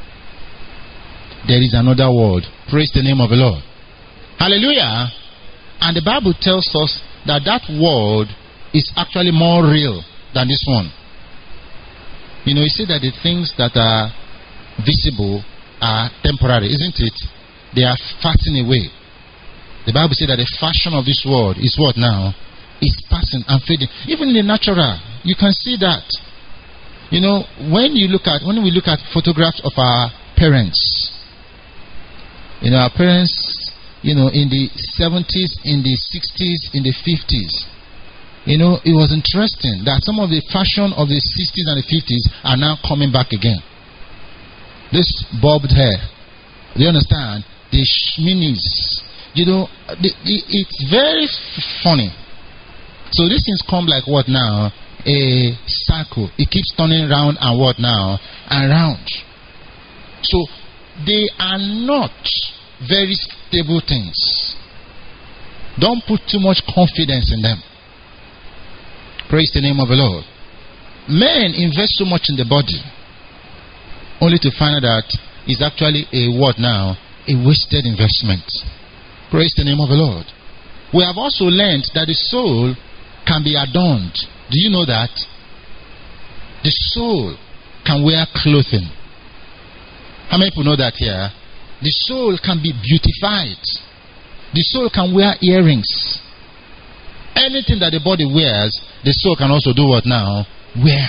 There is another world. Praise the name of the Lord. Hallelujah. And the Bible tells us that that world is actually more real than this one. You know, you see that the things that are visible are temporary, isn't it? They are passing away. The Bible says that the fashion of this world is what now? Is passing and fading. Even in the natural, you can see that. You know, when you look at when we look at photographs of our parents, you know, our parents, you know, in the seventies, in the sixties, in the fifties. You know, it was interesting that some of the fashion of the sixties and the fifties are now coming back again. This bobbed hair, do you understand? The shminis, you know, the, the, it's very funny. So these things come like what now? A circle. It keeps turning round and what now? And round. So they are not very stable things. Don't put too much confidence in them. Praise the name of the Lord. Men invest so much in the body, only to find out that it's actually a what now? A wasted investment. Praise the name of the Lord. We have also learned that the soul can be adorned. Do you know that? The soul can wear clothing. How many people know that here? The soul can be beautified. The soul can wear earrings. Anything that the body wears, the soul can also do what now? Wear.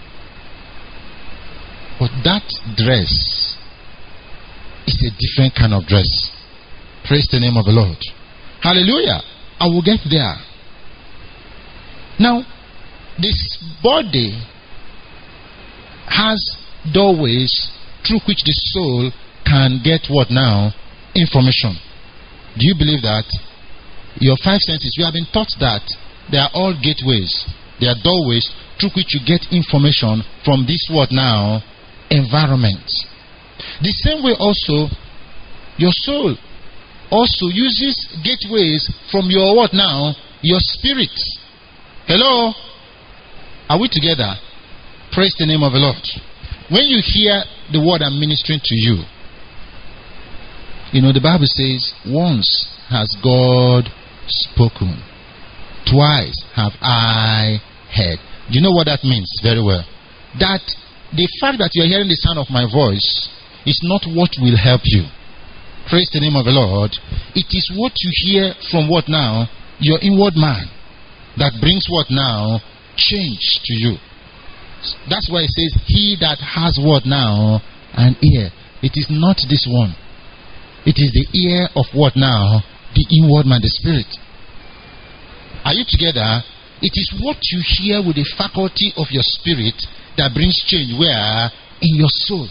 But that dress is a different kind of dress. Praise the name of the Lord. Hallelujah. I will get there. Now, this body has doorways through which the soul can get what now? Information. Do you believe that? Your five senses, we have been taught that they are all gateways. They are doorways through which you get information from this what now? Environment. The same way also, your soul also uses gateways from your what now? Your spirit. Hello? Are we together? Praise the name of the Lord. When you hear the word I'm ministering to you, you know the Bible says, once has God spoken, twice have I heard. Do you know what that means? Very well. That the fact that you are hearing the sound of my voice is not what will help you. Praise the name of the Lord. It is what you hear from what now? Your inward man. That brings what now? Change to you. That's why it says, he that has what now? An ear. It is not this one. It is the ear of what now? The inward man, the spirit. Are you together? It is what you hear with the faculty of your spirit that brings change. Where? In your soul.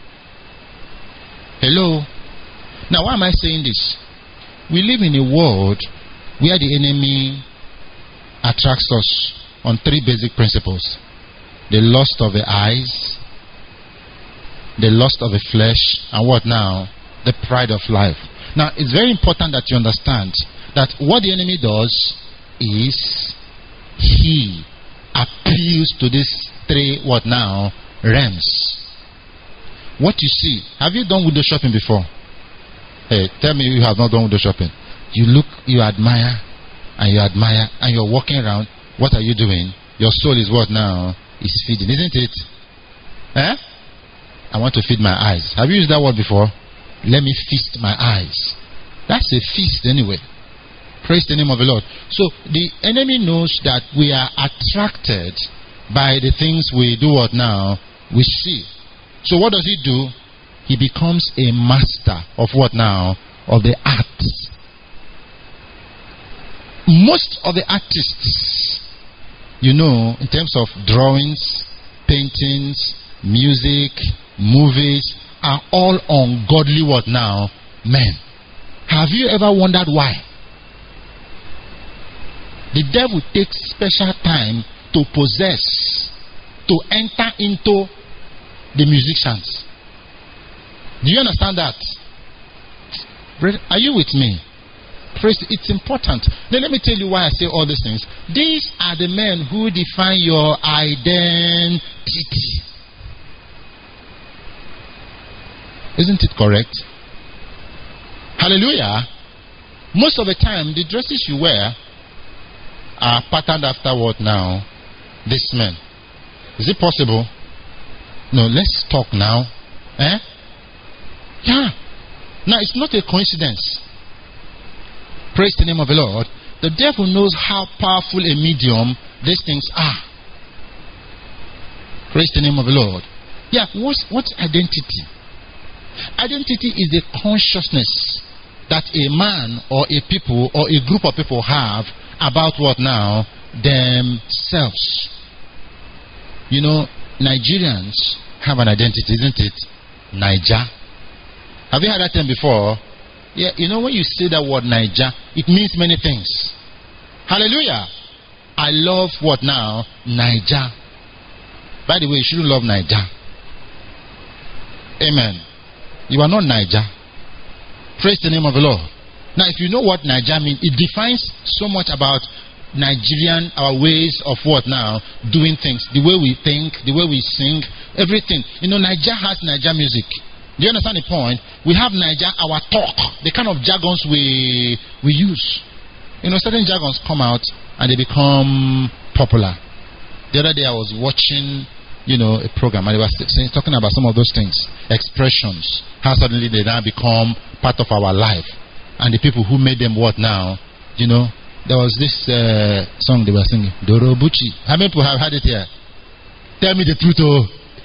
Hello? Now, why am I saying this? We live in a world where the enemy attracts us on three basic principles. The lust of the eyes, the lust of the flesh, and what now? The pride of life. Now, it's very important that you understand that what the enemy does is he appeals to these three, what now, realms. What you see, have you done window shopping before? Hey, tell me you have not done window shopping. You look, you admire, and you admire, and you're walking around. What are you doing? Your soul is what now? Is feeding, isn't it? Eh? I want to feed my eyes. Have you used that word before? Let me feast my eyes. That's a feast anyway. Praise the name of the Lord. So the enemy knows that we are attracted by the things we do what now? We see. So what does he do? He becomes a master of what now? Of the arts. Most of the artists, you know, in terms of drawings, paintings, music, movies, are all ungodly what now? Men. Have you ever wondered why? The devil takes special time to possess, to enter into the musicians. Do you understand that? Are you with me? Praise, it's important. Then let me tell you why I say all these things. These are the men who define your identity. Isn't it correct? Hallelujah. Most of the time, the dresses you wear are patterned after what now? This men. Is it possible? No, let's talk now. Eh? Yeah. Now, it's not a coincidence. Praise the name of the Lord. The devil knows how powerful a medium these things are. Praise the name of the Lord. Yeah, what's, what's identity? Identity is the consciousness that a man or a people or a group of people have about what now? Themselves. You know, Nigerians have an identity, isn't it? Niger. Have you heard that term before? Yeah, you know, when you say that word Niger, it means many things. Hallelujah. I love what now? Niger. By the way, you shouldn't love Niger. Amen. You are not Niger. Praise the name of the Lord. Now, if you know what Niger means, it defines so much about Nigerian, our ways of what now? Doing things. The way we think, the way we sing, everything. You know, Niger has Niger music. Do you understand the point? We have Niger, our talk, the kind of jargons we we use. You know, certain jargons come out and they become popular. The other day I was watching, you know, a program and they were saying, talking about some of those things, expressions, how suddenly they now become part of our life. And the people who made them what now? You know, there was this uh, song they were singing, Dorobuchi. How many people have heard it here? Tell me the truth, oh.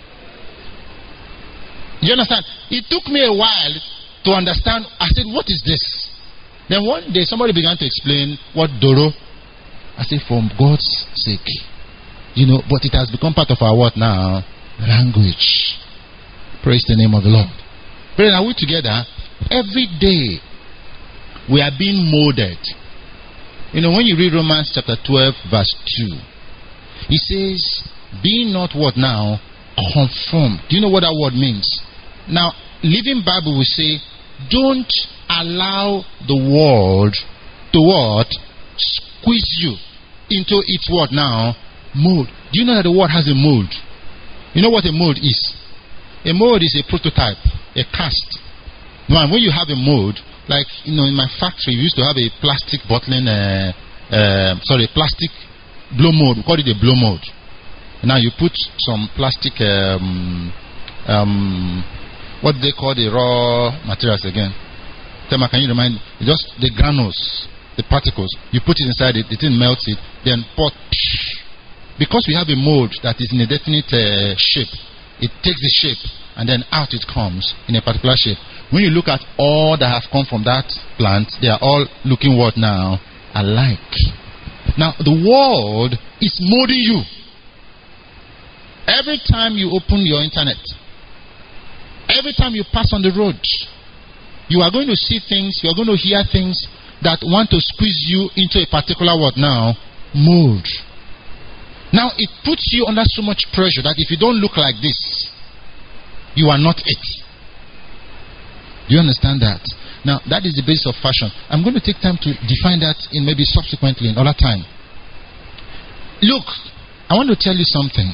You understand? It took me a while to understand. I said, what is this? Then one day somebody began to explain what Doro. I said, for God's sake. You know, but it has become part of our what now? Language. Praise the name of the Lord. Brethren, are we together? Every day we are being molded. You know, when you read Romans chapter twelve verse two, he says, be not what now? Conformed. Do you know what that word means? Now, Living Bible will say, don't allow the world to what? Squeeze you into its what now? Mold. Do you know that the word has a mold? You know what a mold is? A mold is a prototype, a cast. Now, when you have a mold, like, you know, in my factory, we used to have a plastic bottling, uh, uh, sorry, plastic blow mold. We call it a blow mold. Now you put some plastic, um, um, what do they call the raw materials again? Tema, can you remind me? Just the granules, the particles. You put it inside it, the thing melts it, then pot. Because we have a mold that is in a definite uh, shape, it takes the shape and then out it comes in a particular shape. When you look at all that have come from that plant, they are all looking what now? Alike. Now the world is molding you. Every time you open your internet, every time you pass on the road, you are going to see things, you are going to hear things that want to squeeze you into a particular what now? Mold. Now it puts you under so much pressure that if you don't look like this, you are not it. Do you understand that? Now, that is the basis of fashion. I'm going to take time to define that in maybe subsequently in other time. Look, I want to tell you something.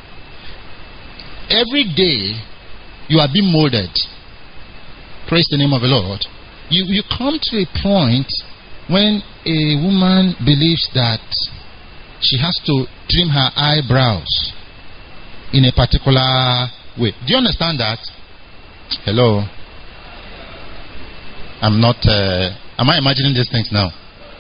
Every day you are being molded. Praise the name of the Lord. You, you come to a point when a woman believes that she has to trim her eyebrows in a particular way. Do you understand that? Hello? I'm not, uh, am I imagining these things now?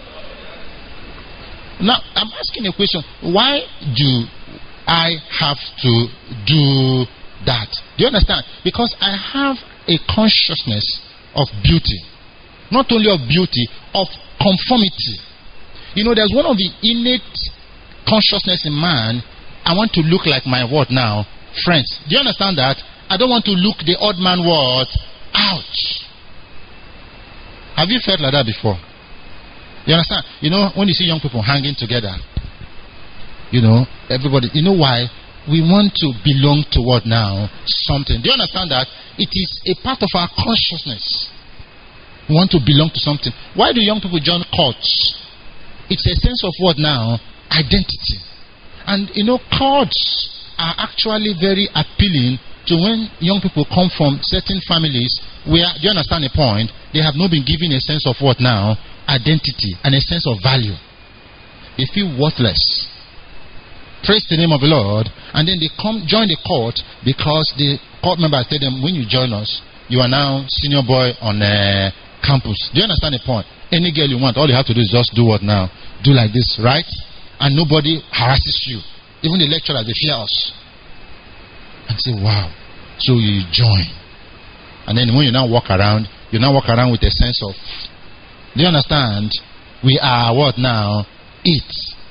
Now, I'm asking a question. Why do I have to do that? Do you understand? Because I have a consciousness of beauty. Not only of beauty, of conformity. You know, there's one of the innate consciousness in man. I want to look like my what now? Friends. Do you understand that? I don't want to look the odd man what? Ouch. Have you felt like that before? You understand? You know, when you see young people hanging together, you know, everybody, you know why? We want to belong to what now? Something. Do you understand that? It is a part of our consciousness. We want to belong to something. Why do young people join cults? It's a sense of what now? Identity. And you know, cults are actually very appealing to when young people come from certain families where, do you understand the point? They have not been given a sense of what now? Identity and a sense of value. They feel worthless. Praise the name of the Lord. And then they come join the court because the court members tell them, when you join us, you are now senior boy on uh, campus. Do you understand the point? Any girl you want, all you have to do is just do what now? Do like this, right? And nobody harasses you. Even the lecturers, they fear us. And say, wow. So you join. And then when you now walk around, you now walk around with a sense of, do you understand? We are what now? It.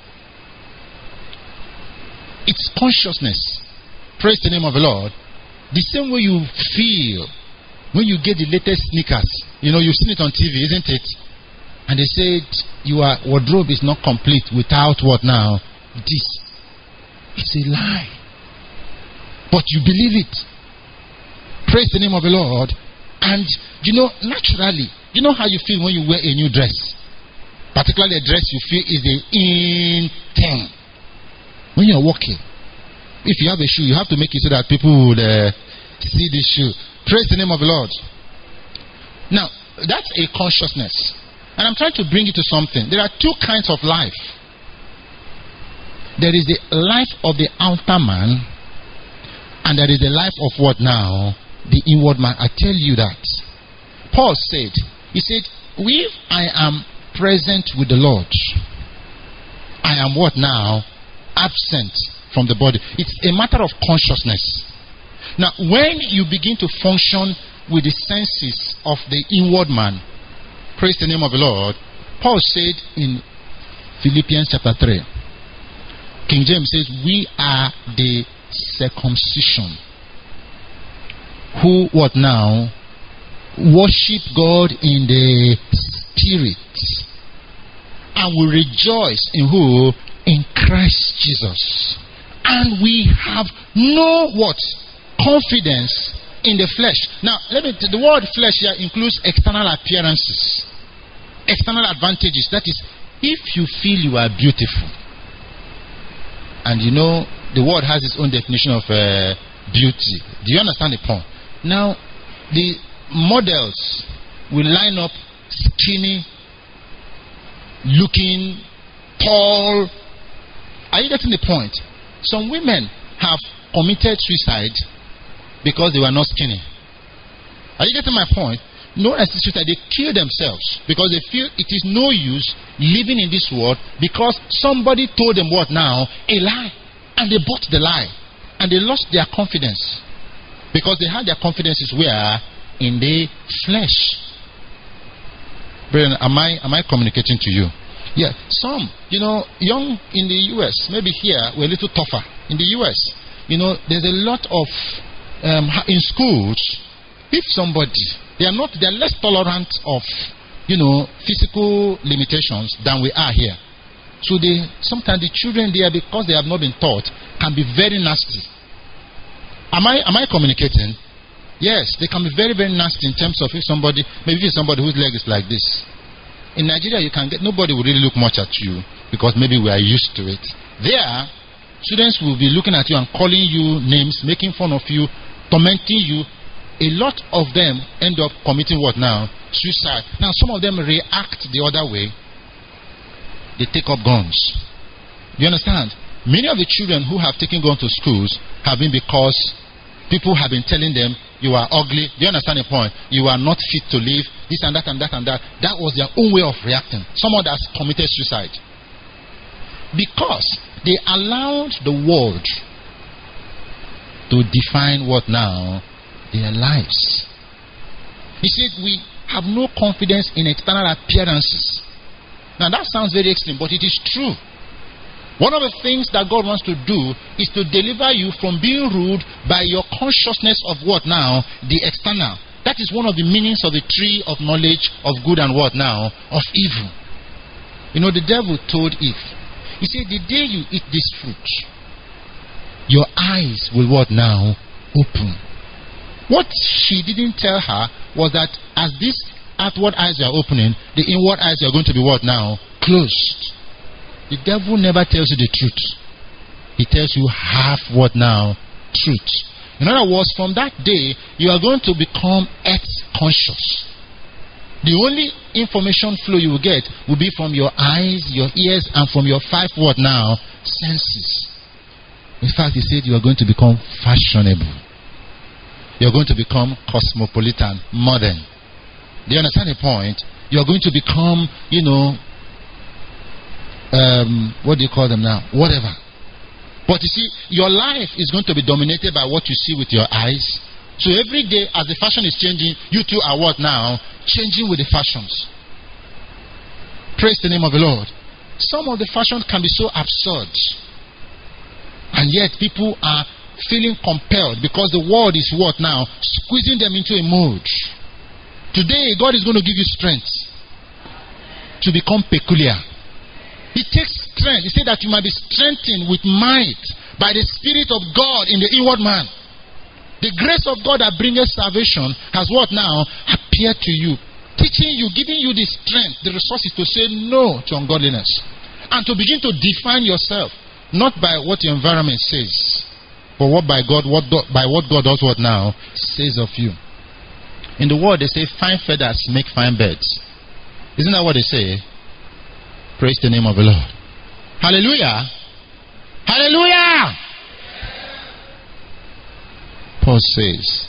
It's consciousness. Praise the name of the Lord. The same way you feel when you get the latest sneakers. You know, you've seen it on T V, isn't it? And they said your wardrobe is not complete without what now? This. It's a lie. But you believe it. Praise the name of the Lord. And you know, naturally, you know how you feel when you wear a new dress? Particularly a dress you feel is the in thing. When you're walking, if you have a shoe, you have to make it so that people would uh, see the shoe. Praise the name of the Lord. Now, that's a consciousness. And I'm trying to bring you to something. There are two kinds of life. There is the life of the outer man, and there is the life of what now? The inward man. I tell you that. Paul said, he said, if I am present with the Lord, I am what now? Absent from the body. It's a matter of consciousness. Now, when you begin to function with the senses of the inward man, praise the name of the Lord, Paul said in Philippians chapter three, King James says, we are the circumcision, who what now? Worship God in the spirit, and will rejoice in who? In Christ Jesus. And we have no what? Confidence in the flesh. Now, let me, the word flesh here includes external appearances, external advantages. That is, if you feel you are beautiful, and you know, the word has its own definition of uh, beauty. Do you understand the point? Now, the models will line up skinny, looking, tall. Are you getting the point? Some women have committed suicide because they were not skinny. Are you getting my point? No, as suicide, they kill themselves because they feel it is no use living in this world because somebody told them what now? A lie. And they bought the lie. And they lost their confidence because they had their confidences where? In the flesh. Brethren, am I, am I communicating to you? Yeah, some, you know, young in the U S, maybe here, we're a little tougher. In the U S, you know, there's a lot of, um, in schools, if somebody, they are not, they're less tolerant of, you know, physical limitations than we are here. So they, sometimes the children there, because they have not been taught, can be very nasty. Am I, am I communicating? Yes, they can be very, very nasty in terms of if somebody, maybe if somebody whose leg is like this. In Nigeria, you can get, nobody will really look much at you because maybe we are used to it. There, students will be looking at you and calling you names, making fun of you, tormenting you. A lot of them end up committing what now? Suicide. Now, some of them react the other way. They take up guns. Do you understand? Many of the children who have taken guns to schools have been because people have been telling them, you are ugly. Do you understand the point? You are not fit to live. This and that and that and that. That was their own way of reacting. Someone that's committed suicide. Because they allowed the world to define what now? Their lives. He said, we have no confidence in external appearances. Now that sounds very extreme, but it is true. One of the things that God wants to do is to deliver you from being ruled by your consciousness of what now? The external. That is one of the meanings of the tree of knowledge of good and what now? Of evil. You know, the devil told Eve, he said, the day you eat this fruit, your eyes will what now? Open. What she didn't tell her was that as these outward eyes are opening, the inward eyes are going to be what now? Closed. The devil never tells you the truth. He tells you half what now? Truth. In other words, from that day, you are going to become earth conscious. The only information flow you will get will be from your eyes, your ears, and from your five what now? Senses. In fact, he said you are going to become fashionable. You are going to become cosmopolitan, modern. Do you understand the point? You are going to become, you know, um, what do you call them now? Whatever. But you see, your life is going to be dominated by what you see with your eyes. So every day, as the fashion is changing, you too are what now? Changing with the fashions. Praise the name of the Lord. Some of the fashions can be so absurd. And yet people are feeling compelled because the world is what now? Squeezing them into a mold. Today, God is going to give you strength to become peculiar. It takes strength. He said that you might be strengthened with might by the Spirit of God in the inward man. The grace of God that bringeth salvation has what now? Appeared to you. Teaching you, giving you the strength, the resources to say no to ungodliness. And to begin to define yourself. Not by what your environment says. But what by God, what do, by what God does what now? Says of you. In the world they say fine feathers make fine beds. Isn't that what they say? Praise the name of the Lord. Hallelujah. Hallelujah. Paul says,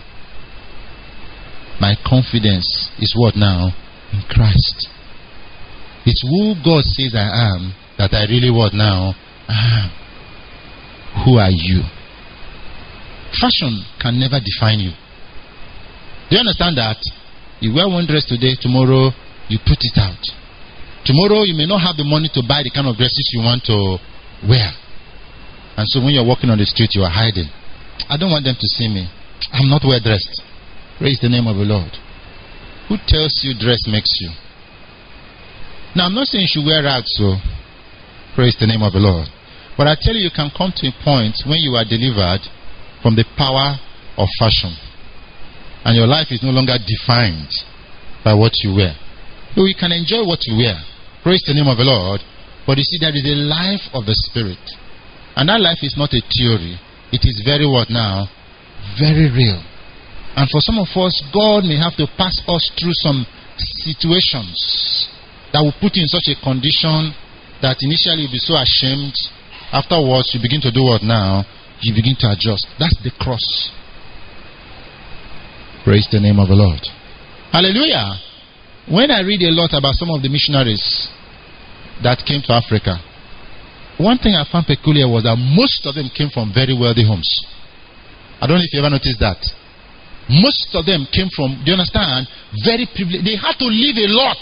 my confidence is what now? In Christ. It's who God says I am that I really what now? I am. Who are you? Fashion can never define you. Do you understand that? You wear one dress today, tomorrow you put it out. Tomorrow you may not have the money to buy the kind of dresses you want to wear. And so when you're walking on the street, you are hiding. I don't want them to see me. I'm not well dressed. Praise the name of the Lord. Who tells you dress makes you? Now I'm not saying you should wear rags, so praise the name of the Lord. But I tell you, you can come to a point when you are delivered from the power of fashion. And your life is no longer defined by what you wear. So you can enjoy what you wear. Praise the name of the Lord. But you see, there is a life of the Spirit. And that life is not a theory. It is very what now? Very real. And for some of us, God may have to pass us through some situations that will put you in such a condition that initially you'll be so ashamed. Afterwards, you begin to do what now? You begin to adjust. That's the cross. Praise the name of the Lord. Hallelujah. When I read a lot about some of the missionaries that came to Africa, one thing I found peculiar was that most of them came from very wealthy homes. I don't know if you ever noticed that. Most of them came from, do you understand, very privileged. They had to leave a lot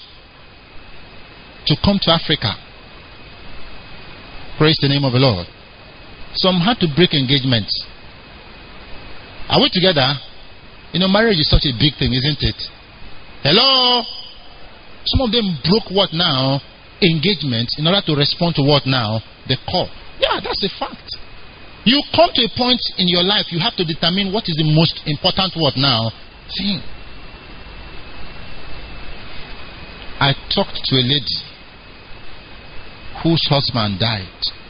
to come to Africa. Praise the name of the Lord. Some had to break engagements. Are we together? You know, marriage is such a big thing, isn't it? Hello? Some of them broke what now? Engagement in order to respond to what now? The call. Yeah, that's a fact. You come to a point in your life, you have to determine what is the most important word now. Thing. I talked to a lady whose husband died.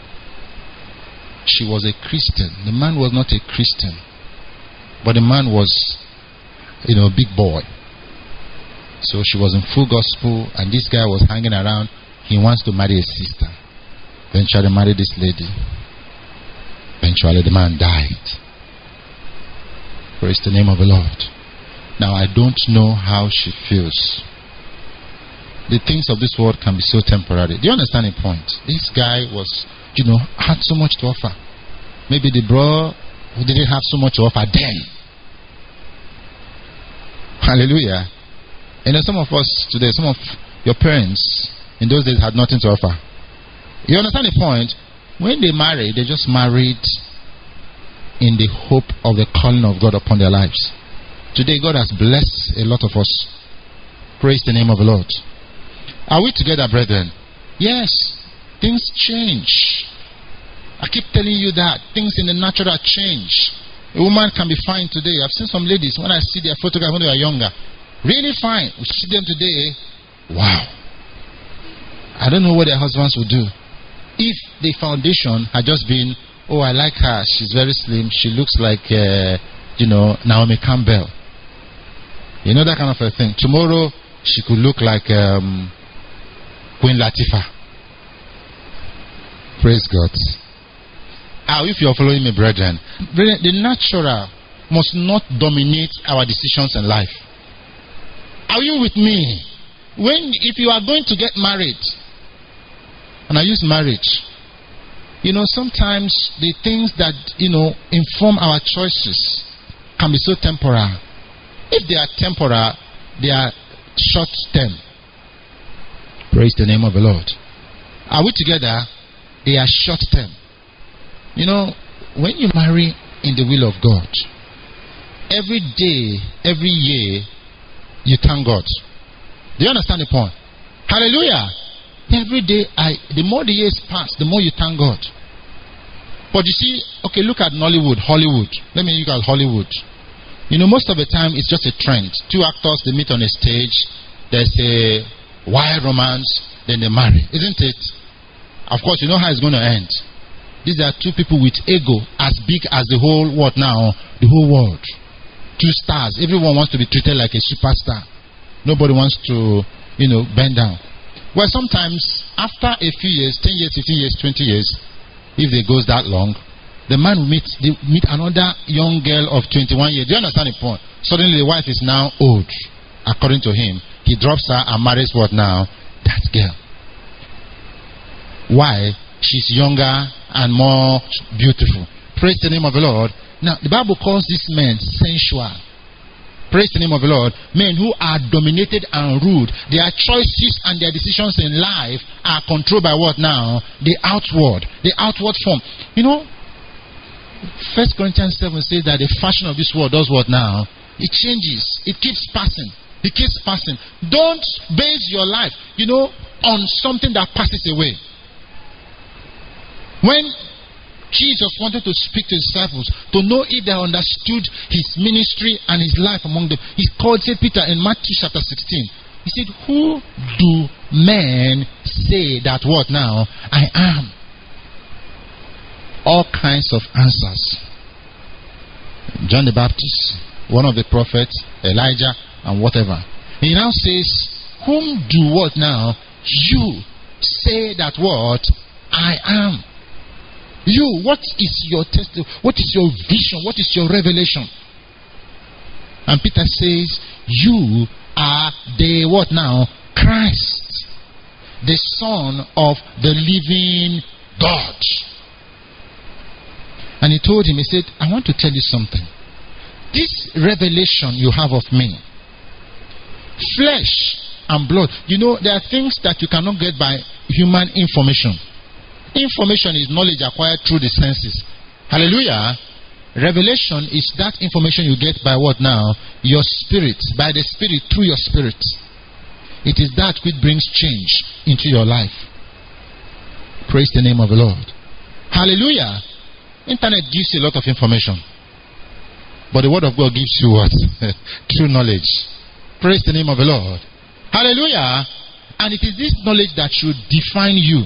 She was a Christian. The man was not a Christian. But the man was, you know, a big boy. So she was in full gospel, and this guy was hanging around. He wants to marry a sister. Eventually married this lady. Eventually the man died. Praise the name of the Lord. Now I don't know how she feels. The things of this world can be so temporary. Do you understand the point? This guy was, you know, had so much to offer. Maybe the bro who didn't have so much to offer then. Hallelujah. You know, some of us today, some of your parents in those days had nothing to offer. You understand the point? When they married, they just married in the hope of the calling of God upon their lives. Today, God has blessed a lot of us. Praise the name of the Lord. Are we together, brethren? Yes. Things change. I keep telling you that. Things in the natural change. A woman can be fine today. I've seen some ladies, when I see their photograph when they were younger, really fine. We see them today. Wow. I don't know what their husbands would do. If the foundation had just been, oh, I like her, she's very slim, she looks like, uh, you know, Naomi Campbell. You know, that kind of a thing. Tomorrow, she could look like um, Queen Latifah. Praise God. Ah, if you're following me, brethren, the natural must not dominate our decisions in life. Are you with me? When, if you are going to get married, and I use marriage, you know, sometimes the things that, you know, inform our choices can be so temporal. If they are temporal, they are short term. Praise the name of the Lord. Are we together? They are short term. You know, when you marry in the will of God, every day, every year, you thank God. Do you understand the point? Hallelujah. Every day, I the more the years pass, the more you thank God. But you see, okay, look at Nollywood, Hollywood. Let me look at Hollywood. You know, most of the time, it's just a trend. Two actors, they meet on a stage. There's a wild romance, then they marry. Isn't it? Of course, you know how it's going to end. These are two people with ego as big as the whole world now, the whole world. Two stars. Everyone wants to be treated like a superstar. Nobody wants to, you know, bend down. Well, sometimes after a few years, ten years, fifteen years, twenty years, if it goes that long, the man will meet, they meet another young girl of twenty-one years. Do you understand the point? Suddenly the wife is now old, according to him. He drops her and marries what now? That girl. Why? She's younger and more beautiful. Praise the name of the Lord. Now, the Bible calls these men sensual. Praise the name of the Lord. Men who are dominated and ruled. Their choices and their decisions in life are controlled by what now? The outward. The outward form. You know, First Corinthians seven says that the fashion of this world does what now? It changes. It keeps passing. It keeps passing. Don't base your life, you know, on something that passes away. When Jesus wanted to speak to his disciples to know if they understood his ministry and his life among them, he called Saint Peter in Matthew chapter sixteen. He said, who do men say that what now? I am. All kinds of answers. John the Baptist, one of the prophets, Elijah, and whatever. He now says, whom do what now? You say that what? I am. You, what is your testimony? What is your vision? What is your revelation? And Peter says, you are the what now? Christ, the Son of the living God. And he told him, he said, I want to tell you something. This revelation you have of me, flesh and blood, you know, there are things that you cannot get by human information. Information is knowledge acquired through the senses. Hallelujah. Revelation is that information you get by what now? Your spirit. By the spirit, through your spirit. It is that which brings change into your life. Praise the name of the Lord. Hallelujah. Internet gives you a lot of information. But the word of God gives you what? True knowledge. Praise the name of the Lord. Hallelujah. And it is this knowledge that should define you.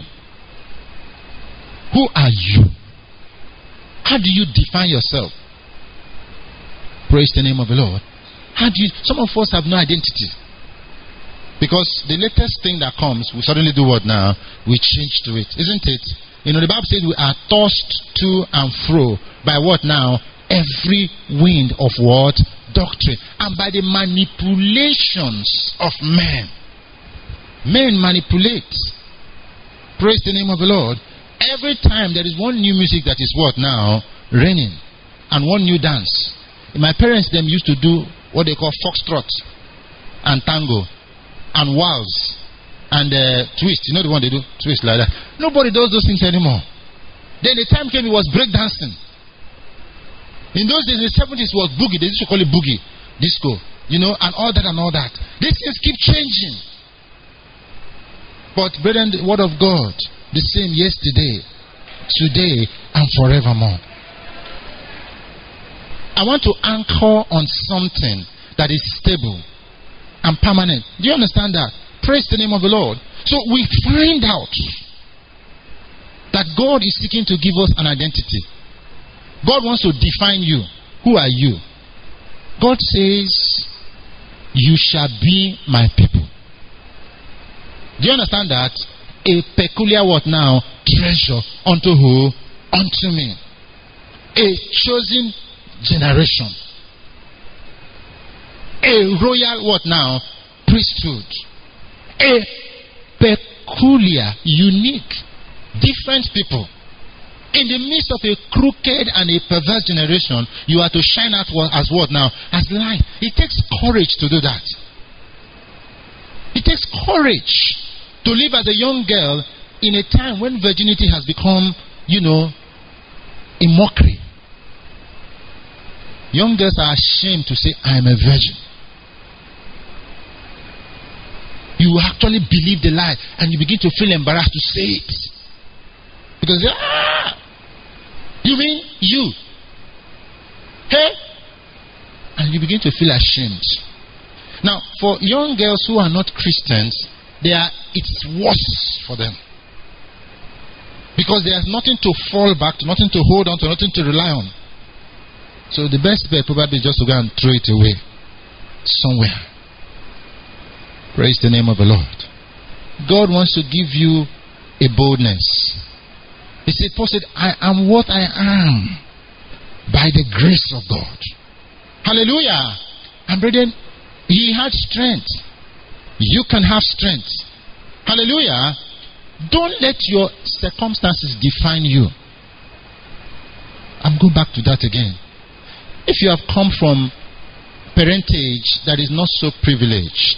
Who are you? How do you define yourself? Praise the name of the Lord. How do you, some of us have no identity. Because the latest thing that comes, we suddenly do what now? We change to it. Isn't it? You know, the Bible says we are tossed to and fro by what now? Every wind of what? Doctrine. And by the manipulations of men. Men manipulate. Praise the name of the Lord. Every time there is one new music that is what now? Raining. And one new dance. My parents them used to do what they call foxtrot and tango and waltz and uh, twist. You know the one they do? Twist like that. Nobody does those things anymore. Then the time came it was break dancing. In those days, in the seventies was boogie. They used to call it boogie, disco, you know, and all that and all that. These things keep changing. But brethren, the word of God, the same yesterday, today, and forevermore. I want to anchor on something that is stable and permanent. Do you understand that? Praise the name of the Lord. So we find out that God is seeking to give us an identity. God wants to define you. Who are you? God says, you shall be my people. Do you understand that? A peculiar what now? Treasure unto who? Unto me. A chosen generation. A royal what now? Priesthood. A peculiar, unique, different people. In the midst of a crooked and a perverse generation, you are to shine out as what now? As light. It takes courage to do that. It takes courage to live as a young girl in a time when virginity has become, you know, a mockery. Young girls are ashamed to say, I am a virgin. You actually believe the lie and you begin to feel embarrassed to say it. Because, ah! You mean you? Hey? And you begin to feel ashamed. Now, for young girls who are not Christians, they are, it's worse for them. Because there's nothing to fall back to, nothing to hold on to, nothing to rely on. So the best bet probably just to go and throw it away somewhere. Praise the name of the Lord. God wants to give you a boldness. He said, Paul said, I am what I am by the grace of God. Hallelujah. And brethren, he had strength. You can have strength. Hallelujah. Don't let your circumstances define you. I'm going back to that again. If you have come from parentage that is not so privileged,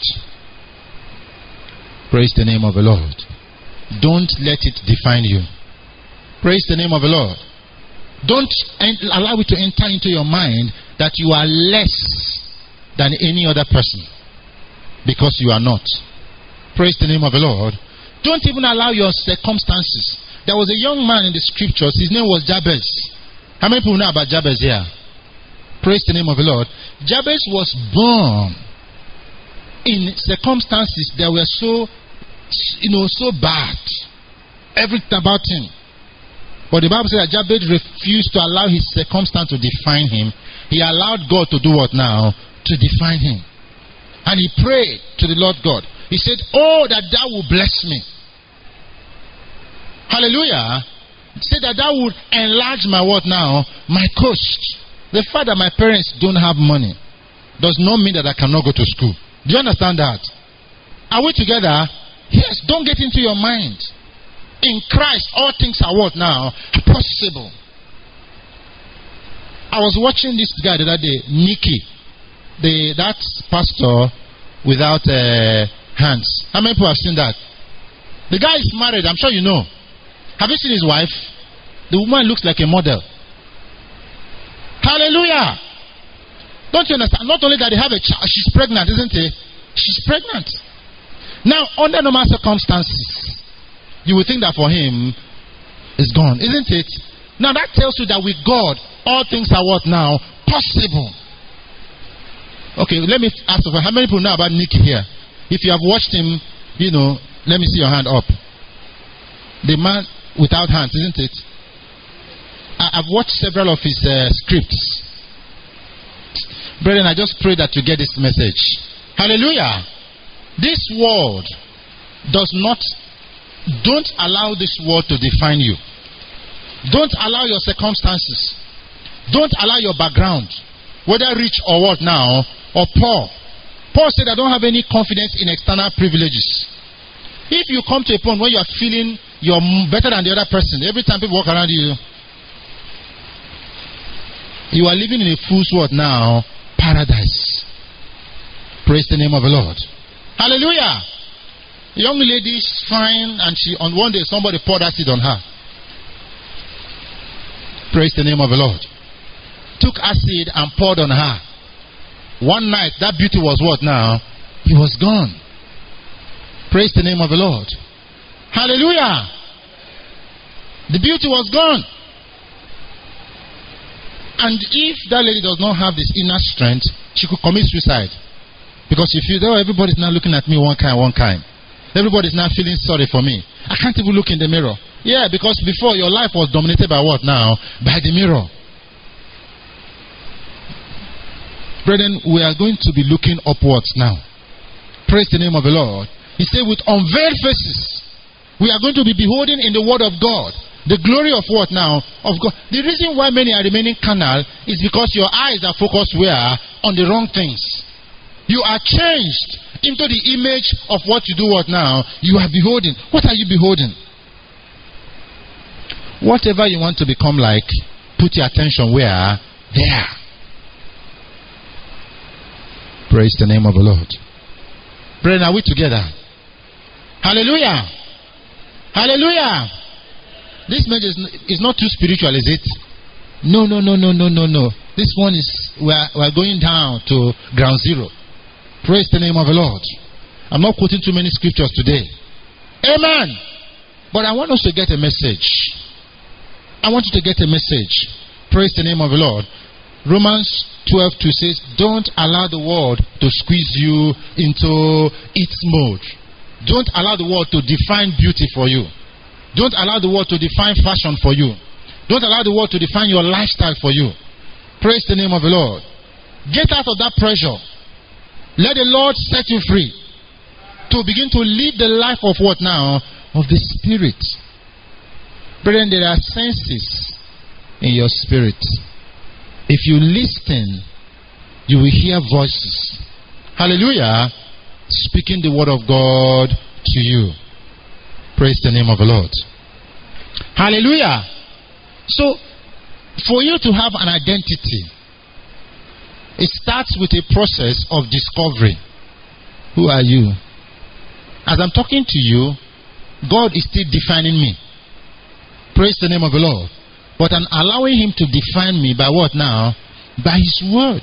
praise the name of the Lord. Don't let it define you. Praise the name of the Lord. Don't allow it to enter into your mind that you are less than any other person, because you are not. Praise the name of the Lord. Don't even allow your circumstances. There was a young man in the scriptures. His name was Jabez. How many people know about Jabez here? Praise the name of the Lord. Jabez was born in circumstances that were so, you know, so bad. Everything about him. But the Bible says that Jabez refused to allow his circumstance to define him. He allowed God to do what now? To define him. And he prayed to the Lord God. He said, oh, that thou would bless me. Hallelujah. He said that thou would enlarge my what now? My coast. The fact that my parents don't have money does not mean that I cannot go to school. Do you understand that? Are we together? Yes, don't get into your mind. In Christ, all things are what now? Possible. I was watching this guy the other day, Nicky, the that pastor without uh, hands. How many people have seen that? The guy is married. I'm sure you know. Have you seen his wife? The woman looks like a model. Hallelujah. Don't you understand? Not only that they have a child, she's pregnant, isn't it? She's pregnant. Now, under normal circumstances, you would think that for him, it's gone, isn't it? Now that tells you that with God, all things are what now? Possible. Okay, let me ask you, how many people know about Nick here? If you have watched him, you know, let me see your hand up. The man without hands, isn't it? I, I've watched several of his uh, scripts. Brethren, I just pray that you get this message. Hallelujah. This world does not, don't allow this world to define you. Don't allow your circumstances. Don't allow your background, whether rich or what now, or poor. Paul said, I don't have any confidence in external privileges. If you come to a point where you are feeling you're better than the other person, every time people walk around you, you are living in a fool's world now, paradise. Praise the name of the Lord. Hallelujah. A young lady is fine, and she on one day somebody poured acid on her. Praise the name of the Lord. Took acid and poured on her. One night, that beauty was what now? It was gone. Praise the name of the Lord. Hallelujah. The beauty was gone. And if that lady does not have this inner strength, she could commit suicide. Because if you know, everybody's now looking at me one kind, one kind. Everybody's now feeling sorry for me. I can't even look in the mirror. Yeah, because before your life was dominated by what now? By the mirror. Brethren, we are going to be looking upwards now. Praise the name of the Lord. He said, with unveiled faces, we are going to be beholding in the word of God the glory of what now? Of God. The reason why many are remaining carnal is because your eyes are focused where? On the wrong things. You are changed into the image of what you do what now? You are beholding. What are you beholding? Whatever you want to become like, put your attention where? There. Praise the name of the Lord. Brethren, are we together? Hallelujah. Hallelujah. This message is not too spiritual, is it? No, no, no, no, no, no, no. This one is, we're, we're going down to ground zero. Praise the name of the Lord. I'm not quoting too many scriptures today. Amen. But I want us to get a message. I want you to get a message. Praise the name of the Lord. Romans twelve two says, don't allow the world to squeeze you into its mode. Don't allow the world to define beauty for you. Don't allow the world to define fashion for you. Don't allow the world to define your lifestyle for you. Praise the name of the Lord. Get out of that pressure. Let the Lord set you free to begin to live the life of what now? Of the Spirit. Brethren, there are senses in your spirit. If you listen, you will hear voices. Hallelujah. Speaking the word of God to you. Praise the name of the Lord. Hallelujah. So, for you to have an identity, it starts with a process of discovery. Who are you? As I'm talking to you, God is still defining me. Praise the name of the Lord. But I'm allowing Him to define me by what now? By His word.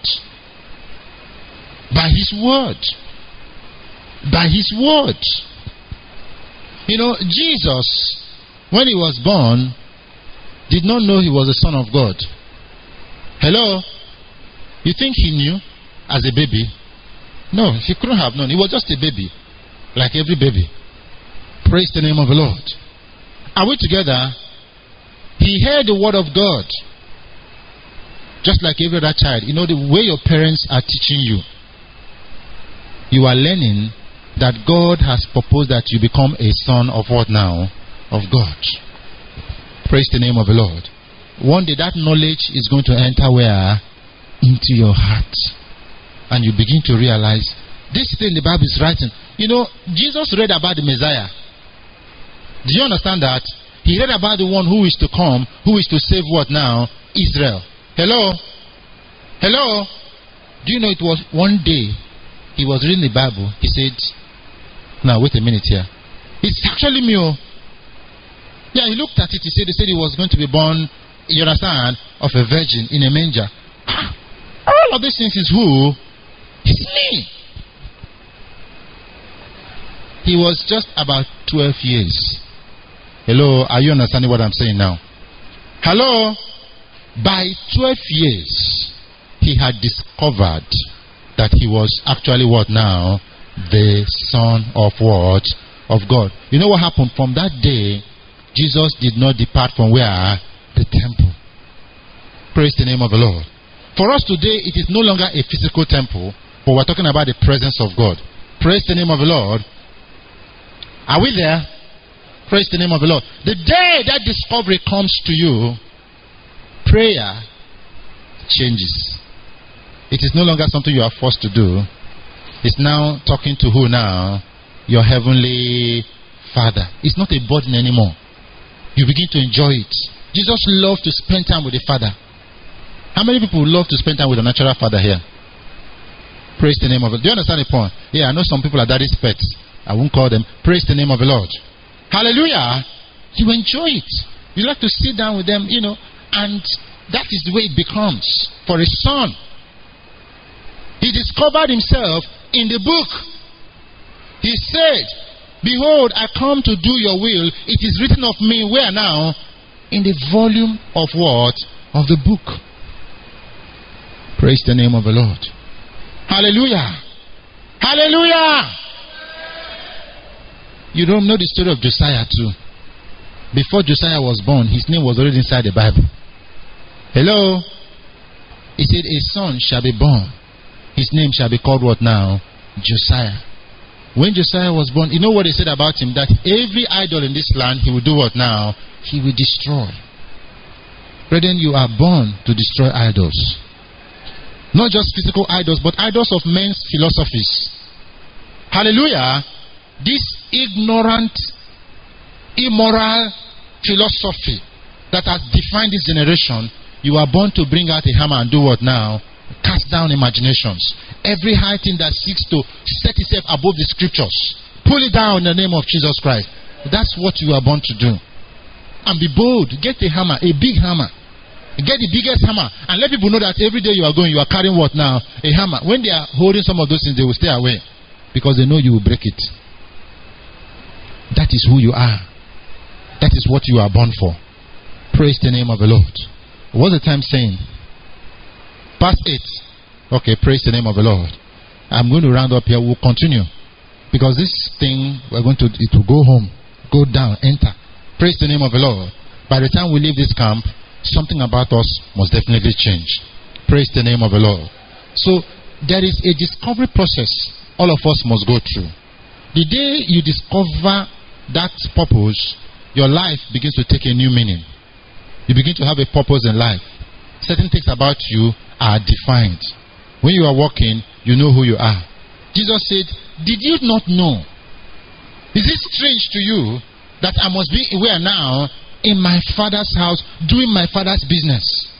By His word. By His word. You know, Jesus, when He was born, did not know He was the Son of God. Hello? You think He knew as a baby? No, He couldn't have known. He was just a baby, like every baby. Praise the name of the Lord. Are we together? He heard the word of God, just like every other child. You know, the way your parents are teaching you, you are learning that God has proposed that you become a son of what now? Of God. Praise the name of the Lord. One day that knowledge is going to enter where? Into your heart. And you begin to realize, this thing the Bible is writing. You know, Jesus read about the Messiah. Do you understand that? He read about the one who is to come, who is to save what now? Israel. Hello? Hello? Do you know it was one day he was reading the Bible. He said, now wait a minute here. It's actually me. Oh. Yeah, he looked at it. He said, he said he was going to be born, you understand, of a virgin in a manger. Ah, all of these things is who? It's me. He was just about twelve years. Hello, are you understanding what I'm saying now? Hello? By twelve years, he had discovered that he was actually what now? The Son of what? Of God. You know what happened? From that day, Jesus did not depart from where? The temple. Praise the name of the Lord. For us today, it is no longer a physical temple, but we're talking about the presence of God. Praise the name of the Lord. Are we there? Praise the name of the Lord. The day that discovery comes to you, prayer changes. It is no longer something you are forced to do. It's now talking to who now? Your heavenly Father. It's not a burden anymore. You begin to enjoy it. Jesus loved to spend time with the Father. How many people love to spend time with a natural father here? Praise the name of the Lord. Do you understand the point? Yeah, I know some people are daddy's pets. I won't call them. Praise the name of the Lord. Hallelujah. You enjoy it. You like to sit down with them, you know, and that is the way it becomes for a son. He discovered himself in the book. He said, behold, I come to do your will. It is written of me where now? In the volume of what? Of the book. Praise the name of the Lord. Hallelujah. Hallelujah. You don't know the story of Josiah too. Before Josiah was born, his name was already inside the Bible. Hello? He said, a son shall be born. His name shall be called what now? Josiah. When Josiah was born, you know what they said about him? That every idol in this land, he will do what now? He will destroy. Brethren, you are born to destroy idols. Not just physical idols, but idols of men's philosophies. Hallelujah. This ignorant, immoral philosophy that has defined this generation, you are born to bring out a hammer and do what now? Cast down imaginations. Every high thing that seeks to set itself above the scriptures, pull it down in the name of Jesus Christ. That's what you are born to do. And be bold. Get a hammer, a big hammer. Get the biggest hammer and let people know that every day you are going, you are carrying what now? A hammer. When they are holding some of those things, they will stay away because they know you will break it. That is who you are. That is what you are born for. Praise the name of the Lord. What's the time saying? Past eight. Okay, praise the name of the Lord. I'm going to round up here. We'll continue because this thing we're going to it will go home, go down, enter. Praise the name of the Lord. By the time we leave this camp, something about us must definitely change. Praise the name of the Lord. So there is a discovery process all of us must go through. The day you discover that purpose, your life begins to take a new meaning. You begin to have a purpose in life. Certain things about you are defined. When you are walking, you know who you are. Jesus said, did you not know? Is it strange to you that I must be where now? In my father's house, doing my father's business.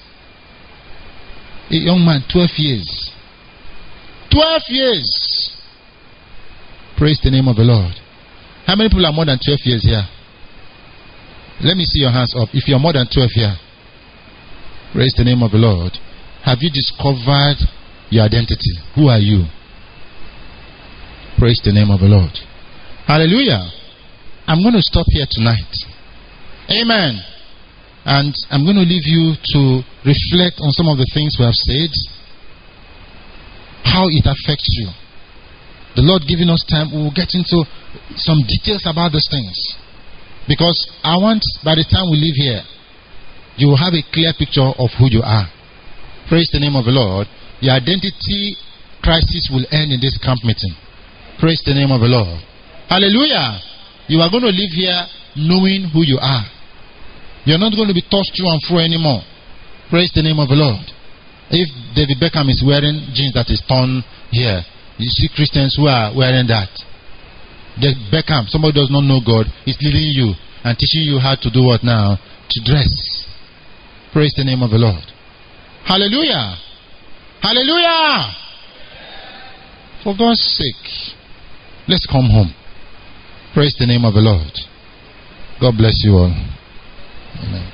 A young man, twelve years. twelve years. Praise the name of the Lord. How many people are more than twelve years here? Let me see your hands up. If you are more than twelve here, praise the name of the Lord. Have you discovered your identity? Who are you? Praise the name of the Lord. Hallelujah. I'm going to stop here tonight. Amen. And I'm going to leave you to reflect on some of the things we have said, how it affects you. The Lord giving us time, we will get into some details about these things. Because I want, by the time we leave here, you will have a clear picture of who you are. Praise the name of the Lord. Your identity crisis will end in this camp meeting. Praise the name of the Lord. Hallelujah. You are going to live here knowing who you are. You're not going to be tossed to and fro anymore. Praise the name of the Lord. If David Beckham is wearing jeans that is torn here, you see Christians who are wearing that. David Beckham, somebody does not know God, is leading you and teaching you how to do what now? To dress. Praise the name of the Lord. Hallelujah. Hallelujah. For God's sake, let's come home. Praise the name of the Lord. God bless you all. Amen.